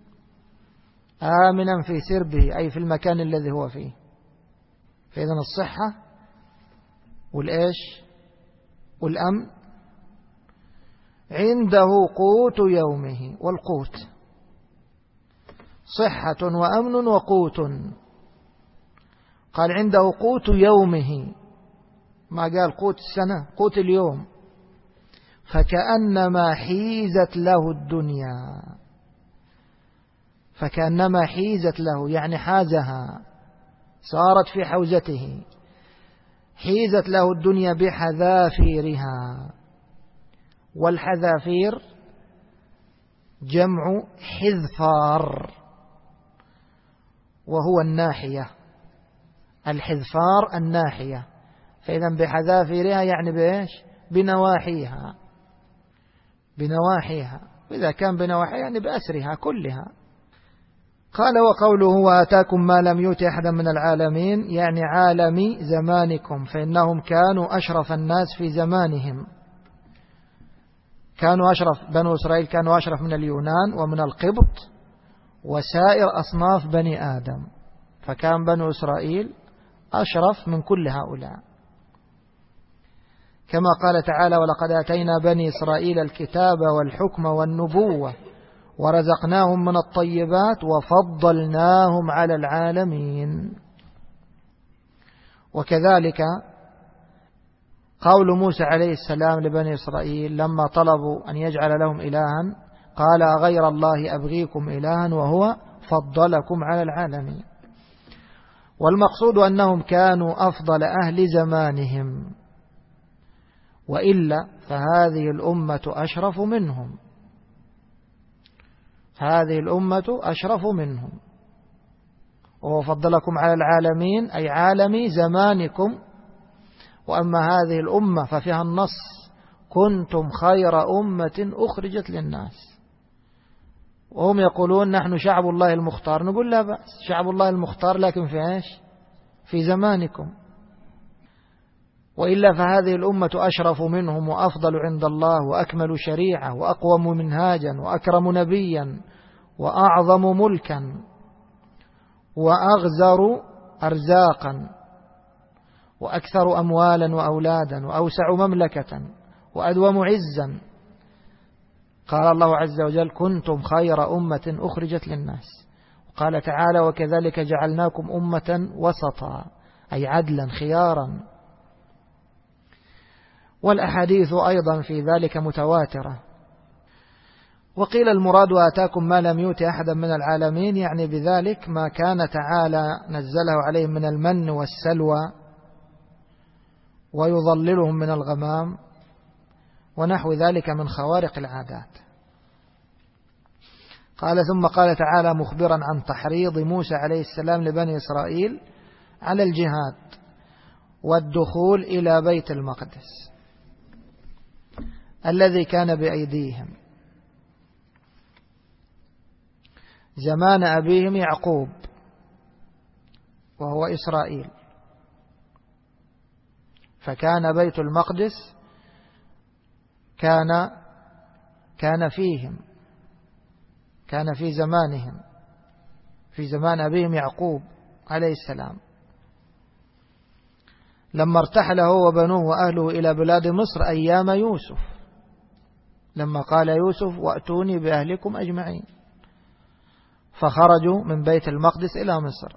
آمنا في سربه أي في المكان الذي هو فيه. فإذن الصحة والإيش والأمن عنده قوت يومه، والقوت صحة وأمن وقوت. قال عنده قوت يومه، ما قال قوت السنة، قوت اليوم. فكأنما حيزت له الدنيا، فكأنما حيزت له يعني حازها، صارت في حوزته. حيزت له الدنيا بحذافيرها، والحذافير جمع حذفار وهو الناحية، الحذفار الناحية. فإذا بحذافيرها يعني بإيش؟ بنواحيها، بنواحيها. وإذا كان بنواحيها يعني بأسرها كلها. قال وقوله وآتاكم ما لم يؤت أحدا من العالمين يعني عالم زمانكم، فإنهم كانوا أشرف الناس في زمانهم، كانوا أشرف، بنو إسرائيل كانوا أشرف من اليونان ومن القبط وسائر أصناف بني آدم، فكان بنو إسرائيل أشرف من كل هؤلاء. كما قال تعالى ولقد آتينا بني إسرائيل الكتاب والحكم والنبوة ورزقناهم من الطيبات وفضلناهم على العالمين. وكذلك قول موسى عليه السلام لبني إسرائيل لما طلبوا أن يجعل لهم إلها قال غير الله أبغيكم إلها وهو فضلكم على العالمين. والمقصود أنهم كانوا أفضل أهل زمانهم، وإلا فهذه الأمة أشرف منهم، هذه الأمة أشرف منهم. وفضلكم على العالمين أي عالم زمانكم. وأما هذه الأمة ففيها النص كنتم خير أمة أخرجت للناس. وهم يقولون نحن شعب الله المختار، نقول لا بأس، شعب الله المختار لكن في إيش؟ في زمانكم. وإلا فهذه الأمة أشرف منهم وأفضل عند الله وأكمل شريعة وأقوم منهاجا وأكرم نبيا وأعظم ملكا وأغزر أرزاقا وأكثر أموالا وأولادا وأوسع مملكة وأدوم عزا. قال الله عز وجل كنتم خير أمة أخرجت للناس. قال تعالى وكذلك جعلناكم أمة وسطا أي عدلا خيارا. والأحاديث أيضا في ذلك متواترة. وقيل المراد وآتاكم ما لم يؤت أحدا من العالمين يعني بذلك ما كان تعالى نزله عليهم من المن والسلوى ويظللهم من الغمام ونحو ذلك من خوارق العادات. قال ثم قال تعالى مخبرا عن تحريض موسى عليه السلام لبني إسرائيل على الجهاد والدخول إلى بيت المقدس الذي كان بأيديهم زمان أبيهم يعقوب وهو إسرائيل، فكان بيت المقدس كان فيهم، كان في زمانهم، في زمان أبيهم يعقوب عليه السلام. لما ارتحل هو وبنوه وأهله إلى بلاد مصر أيام يوسف، لما قال يوسف وأتوني بأهلكم أجمعين، فخرجوا من بيت المقدس إلى مصر.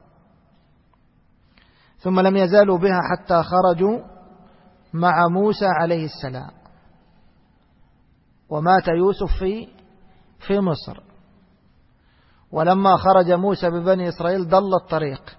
ثم لم يزالوا بها حتى خرجوا مع موسى عليه السلام، ومات يوسف في مصر. ولما خرج موسى ببني إسرائيل ضل الطريق،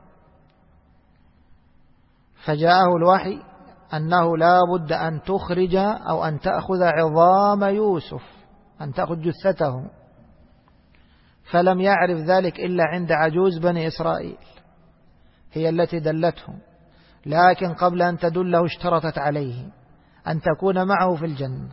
فجاءه الوحي أنه لا بد أن تخرج أو أن تأخذ عظام يوسف، أن تأخذ جثته. فلم يعرف ذلك إلا عند عجوز بني إسرائيل، هي التي دلته، لكن قبل أن تدله اشترطت عليه أن تكون معه في الجنة،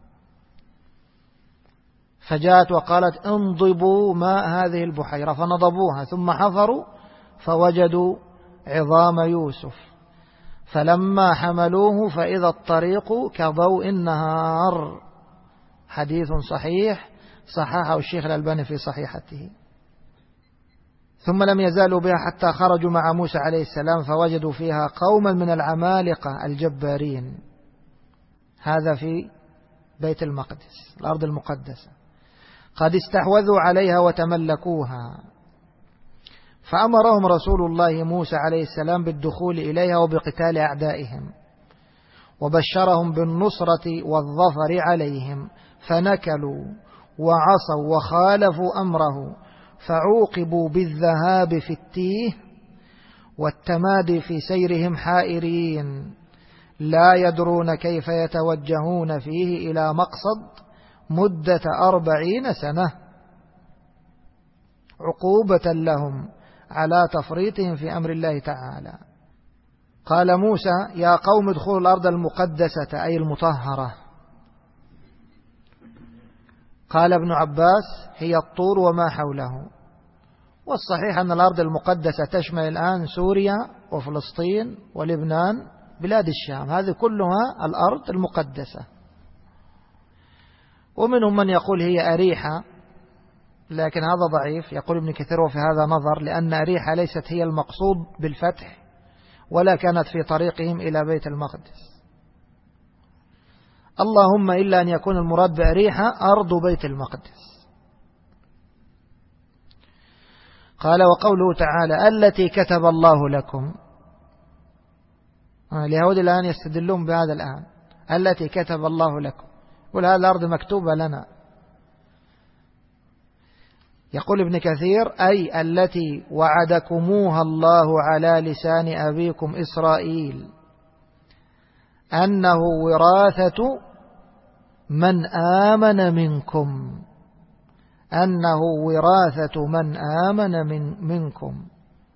فجاءت وقالت انضبوا ماء هذه البحيرة، فنضبوها ثم حفروا فوجدوا عظام يوسف، فلما حملوه فإذا الطريق كضوء النهار. حديث صحيح صححه الشيخ الألباني في صحيحته. ثم لم يزالوا بها حتى خرجوا مع موسى عليه السلام فوجدوا فيها قوما من العمالقة الجبارين، هذا في بيت المقدس الأرض المقدسة، قد استحوذوا عليها وتملكوها، فأمرهم رسول الله موسى عليه السلام بالدخول إليها وبقتال أعدائهم، وبشرهم بالنصرة والظفر عليهم، فنكلوا وعصوا وخالفوا أمره، فعوقبوا بالذهاب في التيه والتمادي في سيرهم حائرين، لا يدرون كيف يتوجهون فيه إلى مقصد مدة 40 سنة، عقوبة لهم على تفريطهم في أمر الله تعالى. قال موسى يا قوم ادخلوا الأرض المقدسة أي المطهرة. قال ابن عباس هي الطور وما حوله، والصحيح أن الأرض المقدسة تشمل الآن سوريا وفلسطين ولبنان بلاد الشام، هذه كلها الأرض المقدسة. ومنهم من يقول هي أريحة، لكن هذا ضعيف، يقول ابن كثير وفي هذا نظر، لأن أريحة ليست هي المقصود بالفتح ولا كانت في طريقهم إلى بيت المقدس، اللهم إلا أن يكون المراد بأريحة أرض بيت المقدس. قال وقوله تعالى التي كتب الله لكم، اليهود الآن يستدلون بهذا الآن، التي كتب الله لكم، قل هذه الأرض مكتوبة لنا. يقول ابن كثير أي التي وعدكموها الله على لسان أبيكم إسرائيل أنه وراثة من آمن منكم، أنه وراثة من آمن منكم.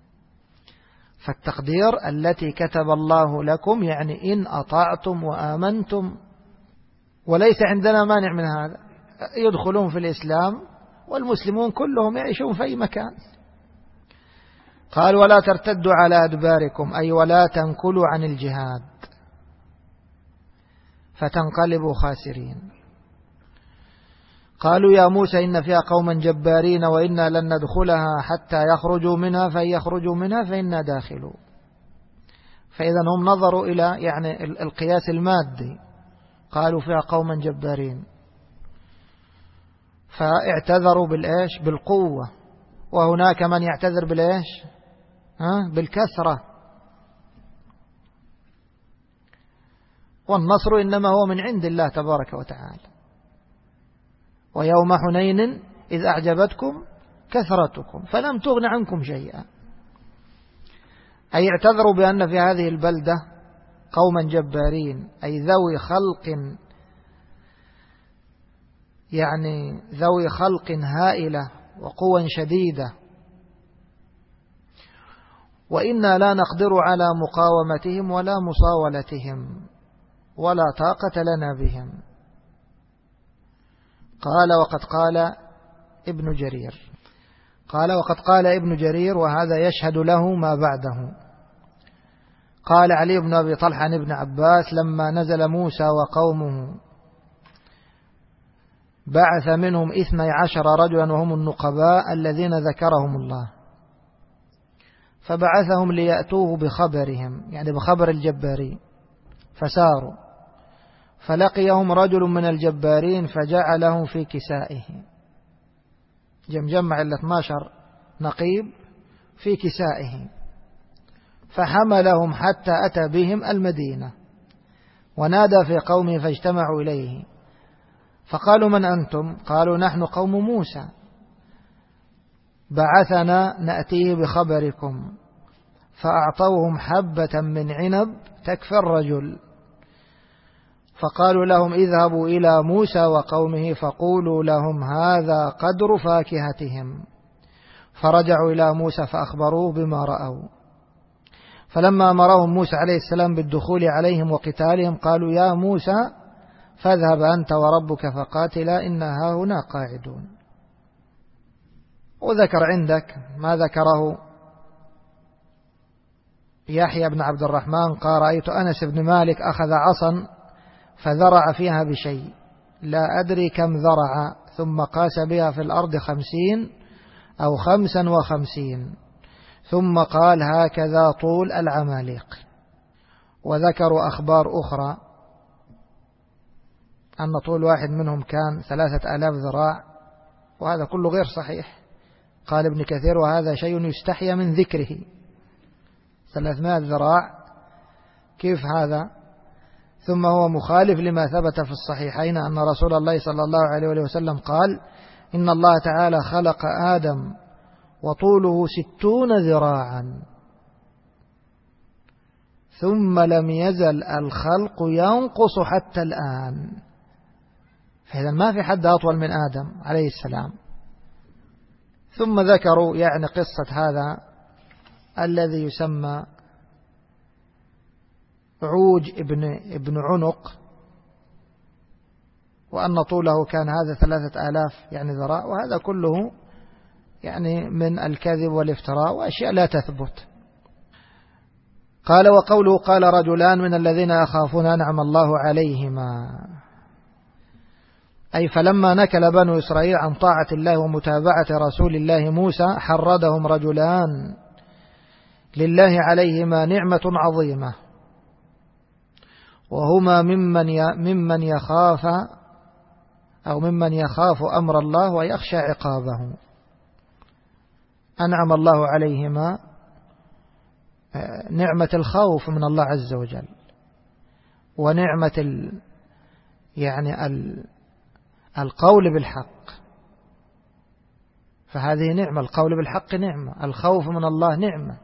فالتقدير التي كتب الله لكم يعني إن أطعتم وآمنتم، وليس عندنا مانع من هذا، يدخلون في الإسلام والمسلمون كلهم يعيشون في أي مكان. قال ولا ترتدوا على أدباركم أي ولا تنكلوا عن الجهاد فتنقلبوا خاسرين. قالوا يا موسى إن فيها قوما جبارين وإنا لن ندخلها حتى يخرجوا منها، فإن يخرجوا منها فإنا داخلوا. فإذا هم نظروا إلى يعني القياس المادي، قالوا فيها قوما جبارين فاعتذروا بالإيش؟ بالقوة، وهناك من يعتذر بالإيش؟ بالكثرة. والنصر إنما هو من عند الله تبارك وتعالى. ويوم حنين إذ أعجبتكم كثرتكم فلم تغن عنكم شيئا، أي اعتذروا بأن في هذه البلدة قوما جبارين، أي ذوي خلق، يعني ذوي خلق هائلة وقوة شديدة، وإنا لا نقدر على مقاومتهم ولا مصاولتهم ولا طاقة لنا بهم. قال وقد قال ابن جرير وهذا يشهد له ما بعده. قال علي بن أبي طلحة عن ابن عباس لما نزل موسى وقومه بعث منهم 12 رجلا وهم النقباء الذين ذكرهم الله، فبعثهم ليأتوه بخبرهم، يعني بخبر الجبارين، فساروا فلقيهم رجل من الجبارين فجعلهم في كسائه، جمع 12 نقيب في كسائه، فحملهم حتى أتى بهم المدينة، ونادى في قومه فاجتمعوا إليه، فقالوا من أنتم؟ قالوا نحن قوم موسى، بعثنا نأتيه بخبركم، فأعطوهم حبة من عنب تكفي الرجل، فقالوا لهم اذهبوا إلى موسى وقومه فقولوا لهم هذا قدر فاكهتهم. فرجعوا إلى موسى فأخبروه بما رأوا. فلما أمرهم موسى عليه السلام بالدخول عليهم وقتالهم قالوا يا موسى فاذهب أنت وربك فقاتلا إنا هاهنا قاعدون. وذكر عندك ما ذكره يحيى بن عبد الرحمن قال رأيت أنس بن مالك أخذ عصا فذرع فيها بشيء لا أدري كم ذرع ثم قاس بها في الأرض 50 أو 55 ثم قال هكذا طول العماليق. وذكروا أخبار أخرى أن طول واحد منهم كان 3000 ذراع، وهذا كله غير صحيح. قال ابن كثير وهذا شيء يستحيا من ذكره، 300 ذراع كيف هذا؟ ثم هو مخالف لما ثبت في الصحيحين أن رسول الله صلى الله عليه وسلم قال إن الله تعالى خلق آدم وطوله 60 ذراعا ثم لم يزل الخلق ينقص حتى الآن. فإذا ما في حد أطول من آدم عليه السلام. ثم ذكروا يعني قصة هذا الذي يسمى عوج ابن عنق، وأن طوله كان هذا 3000 يعني ذراع، وهذا كله يعني من الكذب والافتراء وأشياء لا تثبت. قال وقوله قال رجلان من الذين يخافون أنعم الله عليهما، أي فلما نكل بنو إسرائيل عن طاعة الله ومتابعة رسول الله موسى حردهم رجلان لله عليهما نعمة عظيمة، وهما ممن يخاف أو ممن يخاف أمر الله ويخشى عقابه. أنعم الله عليهما نعمة الخوف من الله عز وجل، ونعمة القول بالحق، فهذه نعمة، القول بالحق نعمة، الخوف من الله نعمة.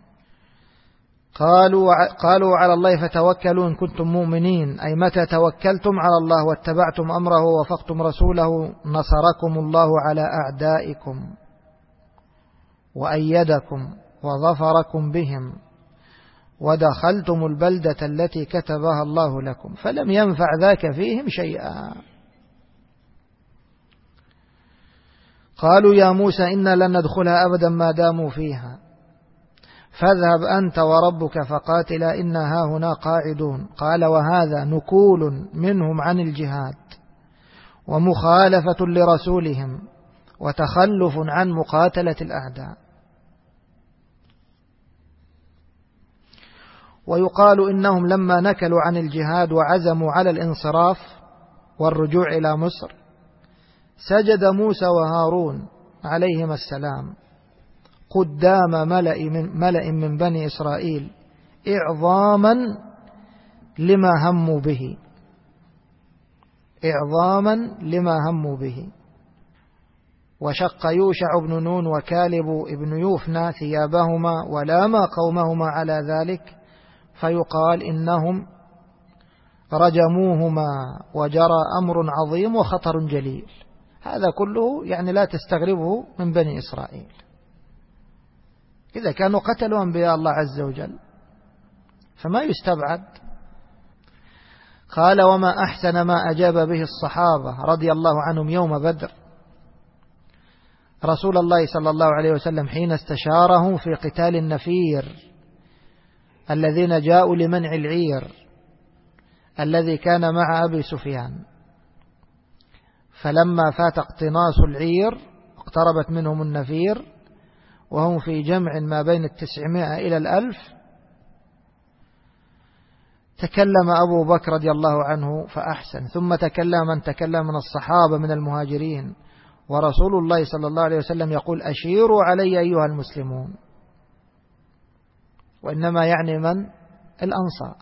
قالوا على الله فتوكلوا إن كنتم مؤمنين، أي متى توكلتم على الله واتبعتم أمره ووافقتم رسوله نصركم الله على أعدائكم وأيدكم وظفركم بهم ودخلتم البلدة التي كتبها الله لكم فلم ينفع ذاك فيهم شيئا. قالوا يا موسى إنا لن ندخلها أبدا ما داموا فيها فاذهب أنت وربك فقاتلا إنا هاهنا قاعدون. قال وهذا نكول منهم عن الجهاد ومخالفة لرسولهم وتخلف عن مقاتلة الأعداء. ويقال إنهم لما نكلوا عن الجهاد وعزموا على الانصراف والرجوع إلى مصر سجد موسى وهارون عليهما السلام قدام ملأ من بني إسرائيل إعظاما لما هموا به وشق يوشع بن نون وكالب بن يوفنى ثيابهما ولاما قومهما على ذلك، فيقال إنهم رجموهما وجرى أمر عظيم وخطر جليل. هذا كله يعني لا تستغربه من بني إسرائيل إذا كانوا قتلوا أنبياء الله عز وجل، فما يستبعد. قال وما أحسن ما أجاب به الصحابة رضي الله عنهم يوم بدر رسول الله صلى الله عليه وسلم حين استشارهم في قتال النفير الذين جاءوا لمنع العير الذي كان مع أبي سفيان، فلما فات اقتناص العير اقتربت منهم النفير وهم في جمع ما بين 900 إلى 1000، تكلم أبو بكر رضي الله عنه فأحسن، ثم تكلم من تكلم من الصحابة من المهاجرين، ورسول الله صلى الله عليه وسلم يقول أشيروا علي أيها المسلمون، وإنما يعني من؟ الأنصار.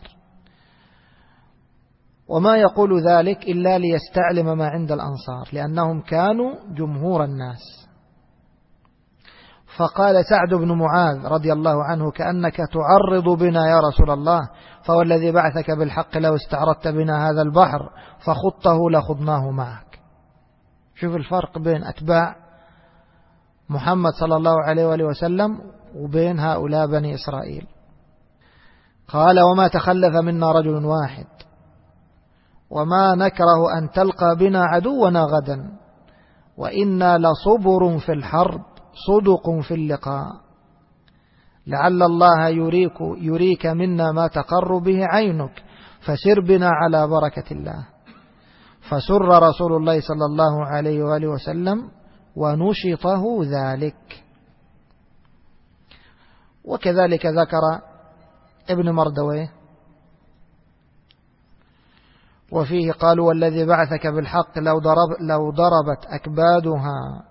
وما يقول ذلك إلا ليستعلم ما عند الأنصار لأنهم كانوا جمهور الناس. فقال سعد بن معاذ رضي الله عنه: كأنك تعرض بنا يا رسول الله، فوالذي بعثك بالحق لو استعرضت بنا هذا البحر فخضته لخضناه معك. شوف الفرق بين أتباع محمد صلى الله عليه وآله وسلم وبين هؤلاء بني إسرائيل. قال: وما تخلف منا رجل واحد، وما نكره أن تلقى بنا عدونا غدا، وإنا لصبر في الحرب صدق في اللقاء، لعل الله يريك منا ما تقر به عينك، فسر بنا على بركة الله. فسر رسول الله صلى الله عليه وآله وسلم ونشطه ذلك. وكذلك ذكر ابن مردويه وفيه قالوا: والذي بعثك بالحق لو ضربت أكبادها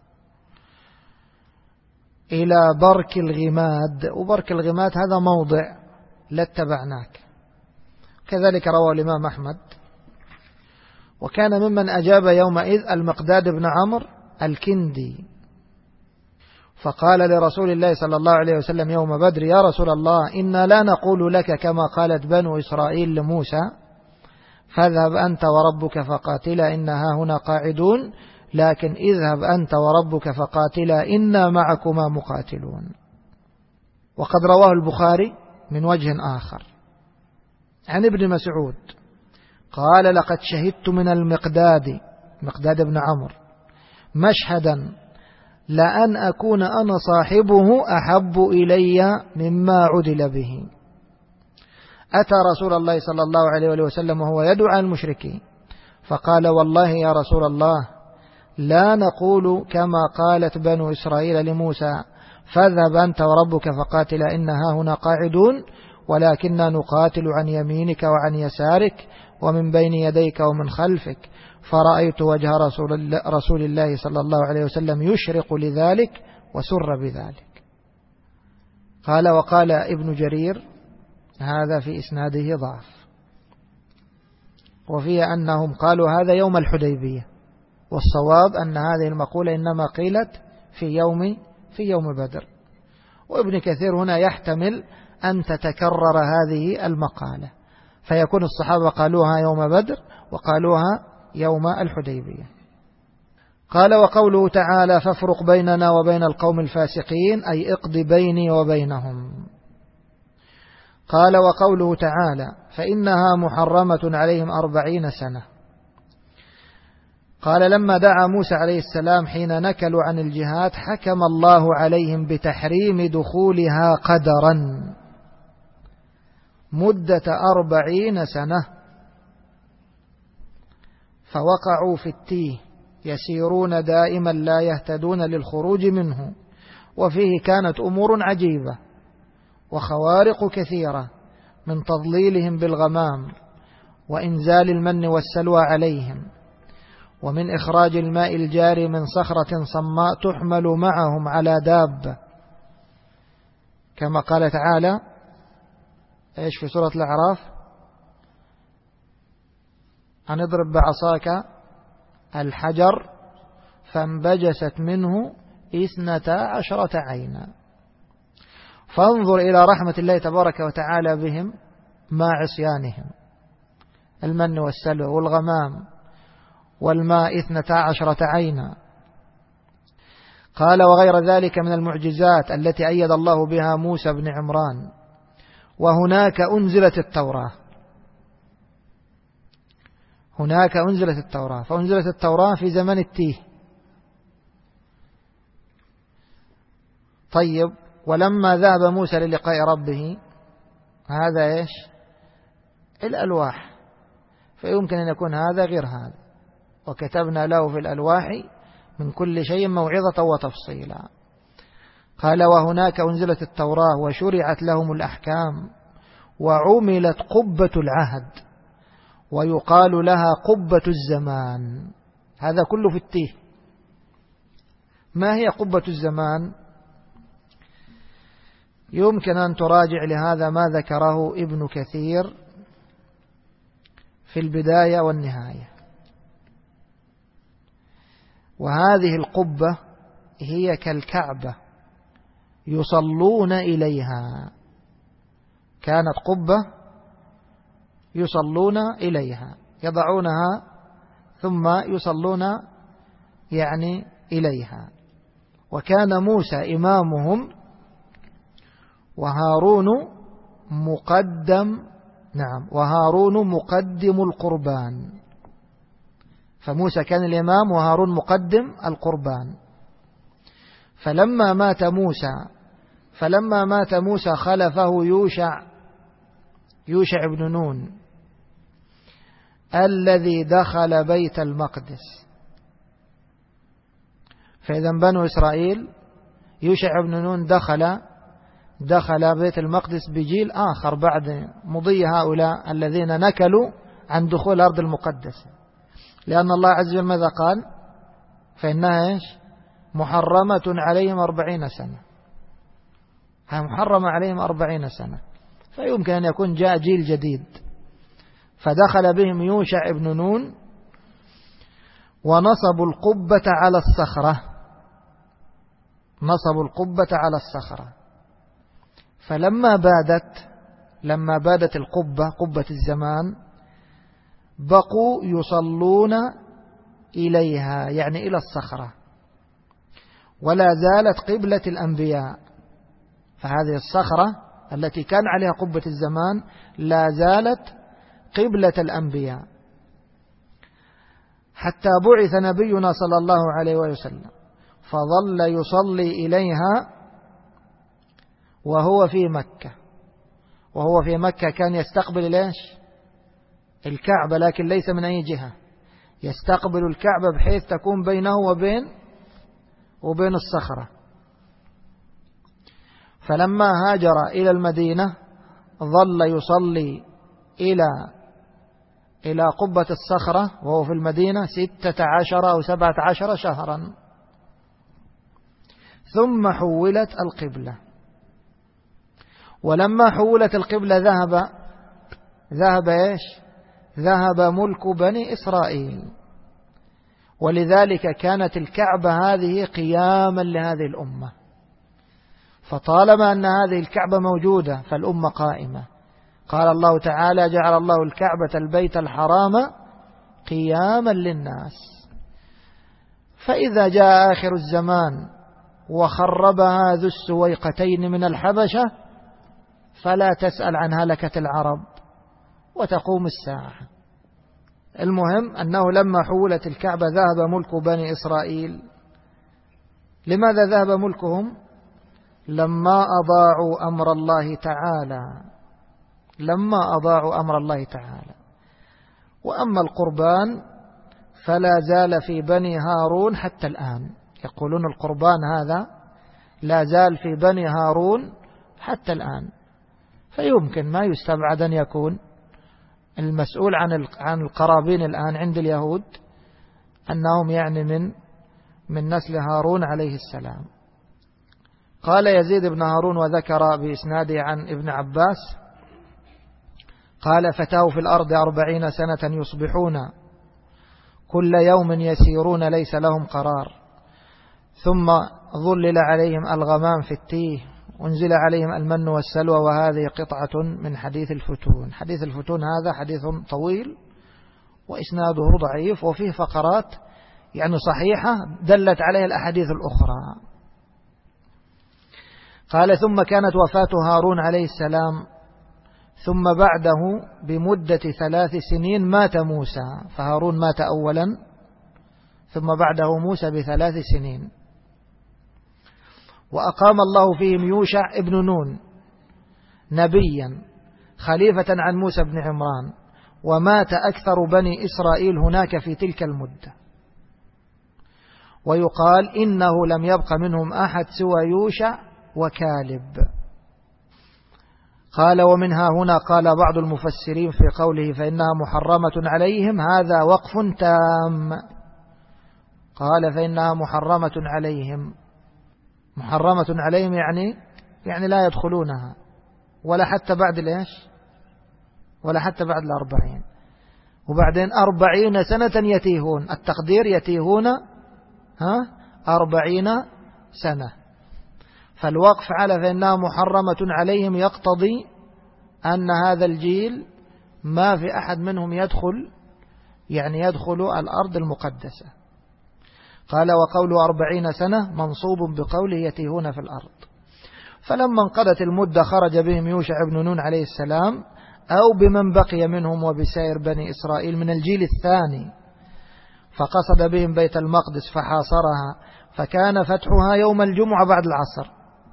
إلى برك الغماد. وبرك الغماد هذا موضع لاتبعناك. كذلك رواه الإمام أحمد. وكان ممن أجاب يومئذ المقداد بن عمرو الكندي، فقال لرسول الله صلى الله عليه وسلم يوم بدر: يا رسول الله، إنا لا نقول لك كما قالت بنو إسرائيل لموسى: فاذهب أنت وربك فقاتلا إنها هنا قاعدون، لكن اذهب أنت وربك فقاتلا إنا معكما مقاتلون. وقد رواه البخاري من وجه آخر عن ابن مسعود قال: لقد شهدت من مقداد بن عمرو مشهدا لأن أكون أنا صاحبه أحب إلي مما عدل به. أتى رسول الله صلى الله عليه وسلم وهو يدعو المشركين، فقال: والله يا رسول الله، لا نقول كما قالت بنو إسرائيل لموسى: فاذهب أنت وربك فقاتلا إنها هنا قاعدون، ولكننا نقاتل عن يمينك وعن يسارك ومن بين يديك ومن خلفك. فرأيت وجه رسول الله صلى الله عليه وسلم يشرق لذلك وسر بذلك. قال: وقال ابن جرير: هذا في إسناده ضعف، وفيه أنهم قالوا هذا يوم الحديبية، والصواب أن هذه المقولة إنما قيلت في يوم بدر. وابن كثير هنا يحتمل أن تتكرر هذه المقالة، فيكون الصحابة قالوها يوم بدر وقالوها يوم الحديبية. قال: وقوله تعالى: فافرق بيننا وبين القوم الفاسقين، أي اقض بيني وبينهم. قال: وقوله تعالى: فإنها محرمة عليهم 40 سنة. قال: لما دعا موسى عليه السلام حين نكلوا عن الجهاد حكم الله عليهم بتحريم دخولها قدرا مدة 40 سنة، فوقعوا في التيه يسيرون دائما لا يهتدون للخروج منه. وفيه كانت أمور عجيبة وخوارق كثيرة، من تضليلهم بالغمام وإنزال المن والسلوى عليهم، ومن إخراج الماء الجاري من صخرة صماء تحمل معهم على دابة، كما قال تعالى إيش في سورة الأعراف: أن اضرب بعصاك الحجر فانبجست منه 12 عينا. فانظر إلى رحمة الله تبارك وتعالى بهم مع عصيانهم، المن والسلوى والغمام والماء 12 عينا. قال: وغير ذلك من المعجزات التي أيد الله بها موسى بن عمران. وهناك أنزلت التوراة، فأنزلت التوراة في زمن التيه. طيب، ولما ذهب موسى للقاء ربه، هذا إيش؟ الألواح، فيمكن أن يكون هذا غير هذا. وكتبنا له في الألواح من كل شيء موعظة وتفصيلا. قال: وهناك أنزلت التوراة وشرعت لهم الأحكام وعملت قبة العهد، ويقال لها قبة الزمان. هذا كله في التيه. ما هي قبة الزمان؟ يمكن أن تراجع لهذا ما ذكره ابن كثير في البداية والنهاية. وهذه القبة هي كالكعبة يصلون إليها، كانت قبة يصلون إليها، يضعونها ثم يصلون يعني إليها. وكان موسى إمامهم وهارون مقدم القربان. فموسى كان الإمام وهارون مقدم القربان. فلما مات موسى خلفه يوشع بن نون الذي دخل بيت المقدس. فإذا بنو إسرائيل يوشع بن نون دخل بيت المقدس بجيل آخر بعد مضي هؤلاء الذين نكلوا عن دخول الأرض المقدسة، لأن الله عز وجل ماذا قال؟ فإنها محرمة عليهم 40 سنة، محرمة عليهم 40 سنة، فيمكن أن يكون جاء جيل جديد. فدخل بهم يوشع بن نون ونصبوا القبة على الصخرة. فلما بادت القبة، قبة الزمان، بقوا يصلون إليها، يعني إلى الصخرة، ولا زالت قبلة الأنبياء. فهذه الصخرة التي كان عليها قبة الزمان لا زالت قبلة الأنبياء، حتى بعث نبينا صلى الله عليه وسلم فظل يصلي إليها وهو في مكة كان يستقبل الكعبة، لكن ليس من أي جهة، يستقبل الكعبة بحيث تكون بينه وبين الصخرة. فلما هاجر إلى المدينة ظل يصلي إلى قبة الصخرة وهو في المدينة 16 أو 17 شهرا، ثم حولت القبلة. ولما حولت القبلة ذهب ملك بني إسرائيل، ولذلك كانت الكعبة هذه قياما لهذه الأمة. فطالما أن هذه الكعبة موجودة فالأمة قائمة. قال الله تعالى: جعل الله الكعبة البيت الحرام قياما للناس. فإذا جاء آخر الزمان وخربها ذو السويقتين من الحبشة فلا تسأل عن هلكة العرب وتقوم الساعة. المهم أنه لما حولت الكعبة ذهب ملك بني إسرائيل. لماذا ذهب ملكهم؟ لما أضاعوا أمر الله تعالى. وأما القربان فلا زال في بني هارون حتى الآن، يقولون القربان هذا لا زال في بني هارون حتى الآن. فيمكن ما يستبعد أن يكون المسؤول عن القرابين الآن عند اليهود أنهم يعني من نسل هارون عليه السلام. قال يزيد بن هارون وذكر بإسناده عن ابن عباس قال: فتاه في الأرض 40 سنة يصبحون كل يوم يسيرون ليس لهم قرار، ثم ظلل عليهم الغمام في التيه، أنزل عليهم المن والسلوى، وهذه قطعة من حديث الفتون. حديث الفتون هذا حديث طويل وإسناده ضعيف، وفيه فقرات يعني صحيحة دلت عليه الأحاديث الأخرى. قال: ثم كانت وفاة هارون عليه السلام، ثم بعده بمدة 3 سنين مات موسى. فهارون مات أولا، ثم بعده موسى ب3 سنين. وأقام الله فيهم يوشع ابن نون نبيا خليفة عن موسى بن عمران، ومات أكثر بني إسرائيل هناك في تلك المدة. ويقال إنه لم يبق منهم أحد سوى يوشع وكالب. قال: ومنها هنا قال بعض المفسرين في قوله فإنها محرمة عليهم، هذا وقف تام. قال: فإنها محرمة عليهم يعني لا يدخلونها ولا حتى بعد ولا حتى بعد 40. وبعدين 40 سنة يتيهون، التقدير يتيهون 40 سنة. فالوقف على فإنها محرمة عليهم يقتضي أن هذا الجيل ما في أحد منهم يدخل الأرض المقدسة. قال وقوله 40 سنة منصوب بقوله يتيهون في الأرض. فلما انقضت المدة خرج بهم يوشع بن نون عليه السلام أو بمن بقي منهم وبسائر بني إسرائيل من الجيل الثاني، فقصد بهم بيت المقدس فحاصرها، فكان فتحها يوم الجمعة بعد العصر.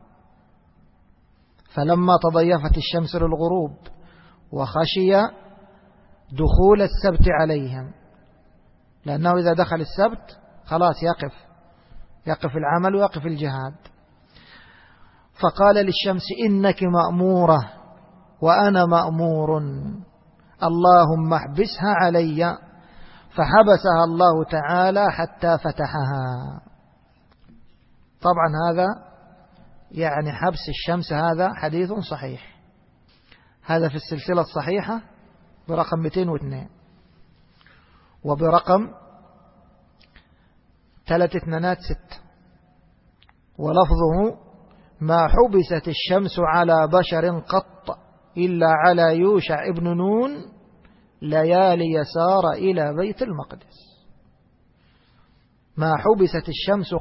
فلما تضيفت الشمس للغروب وخشي دخول السبت عليهم، لأنه إذا دخل السبت خلاص يقف العمل ويقف الجهاد، فقال للشمس إنك مأمورة وأنا مأمور، اللهم احبسها علي، فحبسها الله تعالى حتى فتحها. طبعا هذا حبس الشمس هذا حديث صحيح، هذا في السلسلة الصحيحة برقم 202 وبرقم 326، ولفظه ما حبست الشمس على بشر قط إلا على يوشع ابن نون ليالي يسار إلى بيت المقدس. ما حبست الشمس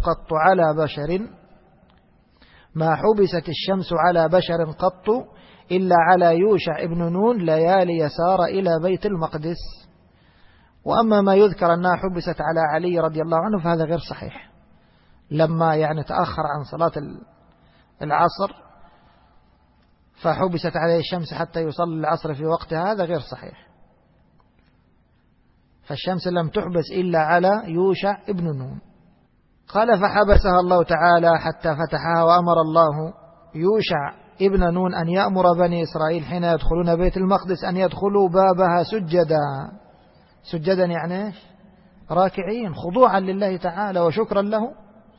على بشر قط إلا على يوشع ابن نون ليالي يسار إلى بيت المقدس. وأما ما يذكر أنها حبست على علي رضي الله عنه فهذا غير صحيح، لما تأخر عن صلاة العصر فحبست عليه الشمس حتى يصلي العصر في وقتها، هذا غير صحيح. فالشمس لم تحبس إلا على يوشع ابن نون. قال فحبسها الله تعالى حتى فتحها، وأمر الله يوشع ابن نون أن يأمر بني إسرائيل حين يدخلون بيت المقدس أن يدخلوا بابها سجدا يعني إيش؟ راكعين خضوعا لله تعالى وشكرا له.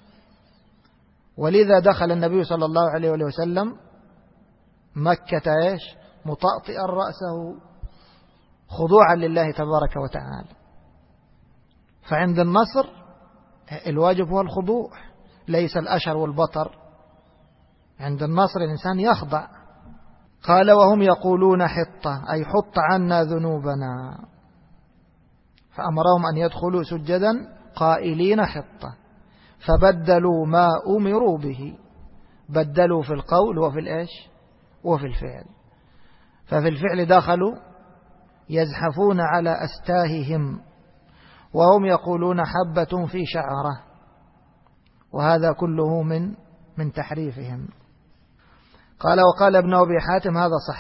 ولذا دخل النبي صلى الله عليه وسلم مكة إيش؟ مطأطئا رأسه خضوعا لله تبارك وتعالى. فعند النصر الواجب هو الخضوع ليس الأشر والبطر، عند النصر الإنسان يخضع. قال وهم يقولون حطة أي حط عنا ذنوبنا، فأمرهم أن يدخلوا سجدا قائلين حطة، فبدلوا ما أمروا به، بدلوا في القول وفي الإيش وفي الفعل. ففي الفعل دخلوا يزحفون على أستاههم وهم يقولون حبة في شعرة، وهذا كله من تحريفهم. قال وقال ابن أبي حاتم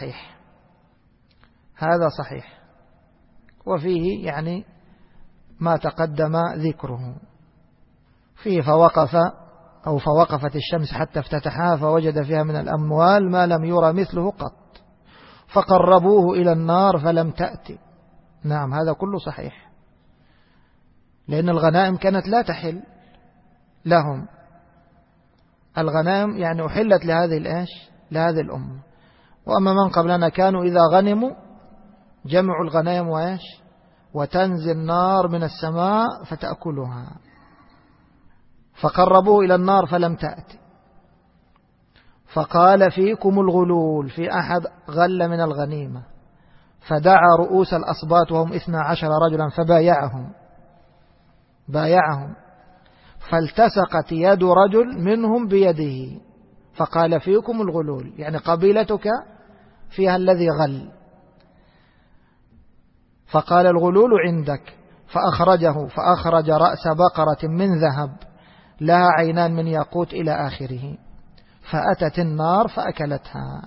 هذا صحيح وفيه ما تقدم ذكره فيه. فوقفت الشمس حتى افتتحها فوجد فيها من الأموال ما لم يرى مثله قط، فقربوه إلى النار فلم تأتي. نعم هذا كله صحيح، لأن الغنائم كانت لا تحل لهم، الغنائم أحلت لهذه الأمة. وأما من قبلنا كانوا إذا غنموا جمعوا الغنائم وتنزل نار من السماء فتأكلها، فقربوه إلى النار فلم تأتي. فقال فيكم الغلول، في أحد غل من الغنيمة، فدعا رؤوس الأصباط وهم 12 رجلا بايعهم، فالتسقت يد رجل منهم بيده، فقال فيكم الغلول، قبيلتك فيها الذي غل، فقال الغلول عندك، فأخرج رأس بقرة من ذهب لها عينان من ياقوت إلى آخره، فأتت النار فأكلتها.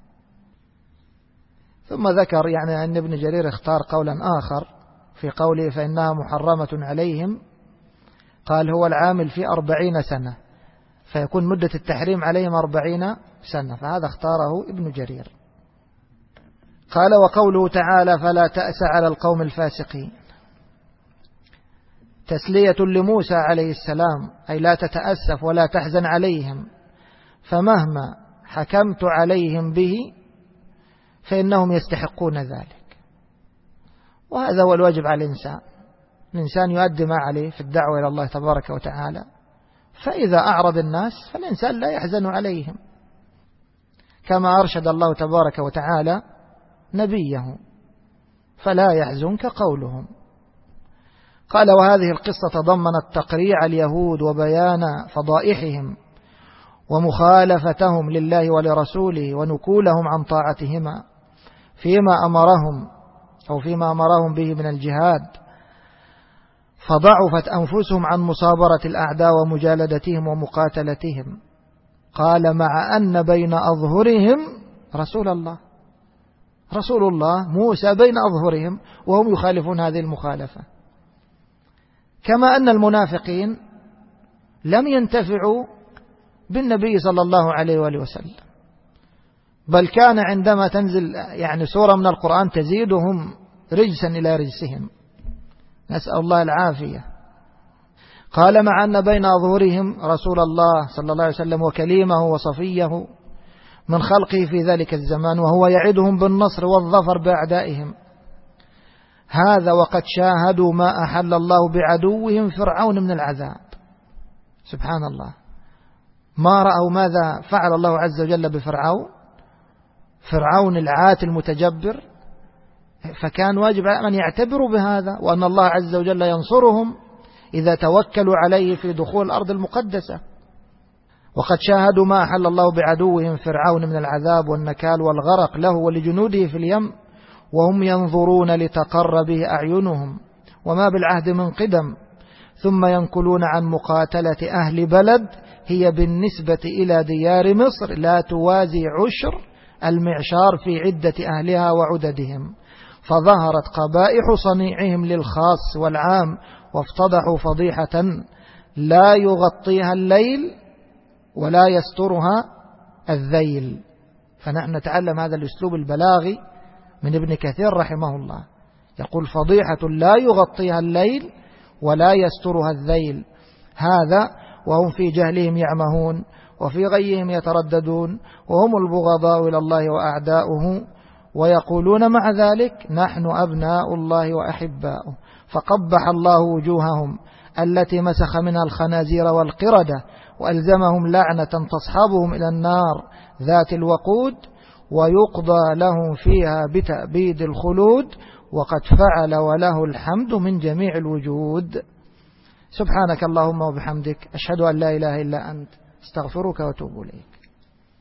ثم ذكر أن ابن جرير اختار قولا آخر في قوله فإنها محرمة عليهم، قال هو العامل في 40 سنة، فيكون مدة التحريم عليهم 40 سنة، فهذا اختاره ابن جرير. قال وقوله تعالى فلا تأس على القوم الفاسقين، تسلية لموسى عليه السلام، أي لا تتأسف ولا تحزن عليهم، فمهما حكمت عليهم به فإنهم يستحقون ذلك. وهذا هو الواجب على الإنسان يؤدي ما عليه في الدعوة إلى الله تبارك وتعالى، فإذا أعرض الناس فالإنسان لا يحزن عليهم، كما أرشد الله تبارك وتعالى نبيه: فلا يحزنك قولهم. قال: وهذه القصة تضمنت تقريع اليهود وبيان فضائحهم ومخالفتهم لله ولرسوله ونكولهم عن طاعتهما فيما أمرهم به من الجهاد، فضعفت أنفسهم عن مصابرة الأعداء ومجالدتهم ومقاتلتهم. قال: مع أن بين أظهرهم رسول الله موسى بين أظهرهم وهم يخالفون هذه المخالفة. كما أن المنافقين لم ينتفعوا بالنبي صلى الله عليه وآله وسلم، بل كان عندما تنزل سورة من القرآن تزيدهم رجسا إلى رجسهم، نسأل الله العافية. قال: مع أن بين أظهرهم رسول الله صلى الله عليه وسلم وكليمه وصفيه من خلقه في ذلك الزمان، وهو يعدهم بالنصر والظفر بأعدائهم، هذا وقد شاهدوا ما أحل الله بعدوهم فرعون من العذاب. سبحان الله، ما رأوا ماذا فعل الله عز وجل فرعون العات المتجبر، فكان واجب على أن يعتبروا بهذا، وأن الله عز وجل ينصرهم إذا توكلوا عليه في دخول الأرض المقدسة. وقد شاهدوا ما أحل الله بعدوهم فرعون من العذاب والنكال والغرق له ولجنوده في اليم، وهم ينظرون لتقر به أعينهم وما بالعهد من قدم، ثم ينكلون عن مقاتلة أهل بلد هي بالنسبة إلى ديار مصر لا توازي عشر المعشار في عدة أهلها وعددهم، فظهرت قبائح صنيعهم للخاص والعام، وافتضحوا فضيحة لا يغطيها الليل ولا يسترها الذيل. فنحن نتعلم هذا الأسلوب البلاغي من ابن كثير رحمه الله، يقول: فضيحة لا يغطيها الليل ولا يسترها الذيل، هذا وهم في جهلهم يعمهون وفي غيهم يترددون، وهم البغضاء إلى الله وأعداؤه، ويقولون مع ذلك: نحن أبناء الله وأحباؤه. فقبح الله وجوههم التي مسخ منها الخنازير والقردة، وألزمهم لعنة تصحبهم إلى النار ذات الوقود، ويقضى لهم فيها بتأبيد الخلود، وقد فعل وله الحمد من جميع الوجود. سبحانك اللهم وبحمدك، أشهد أن لا إله إلا أنت، استغفرك واتوب إليك.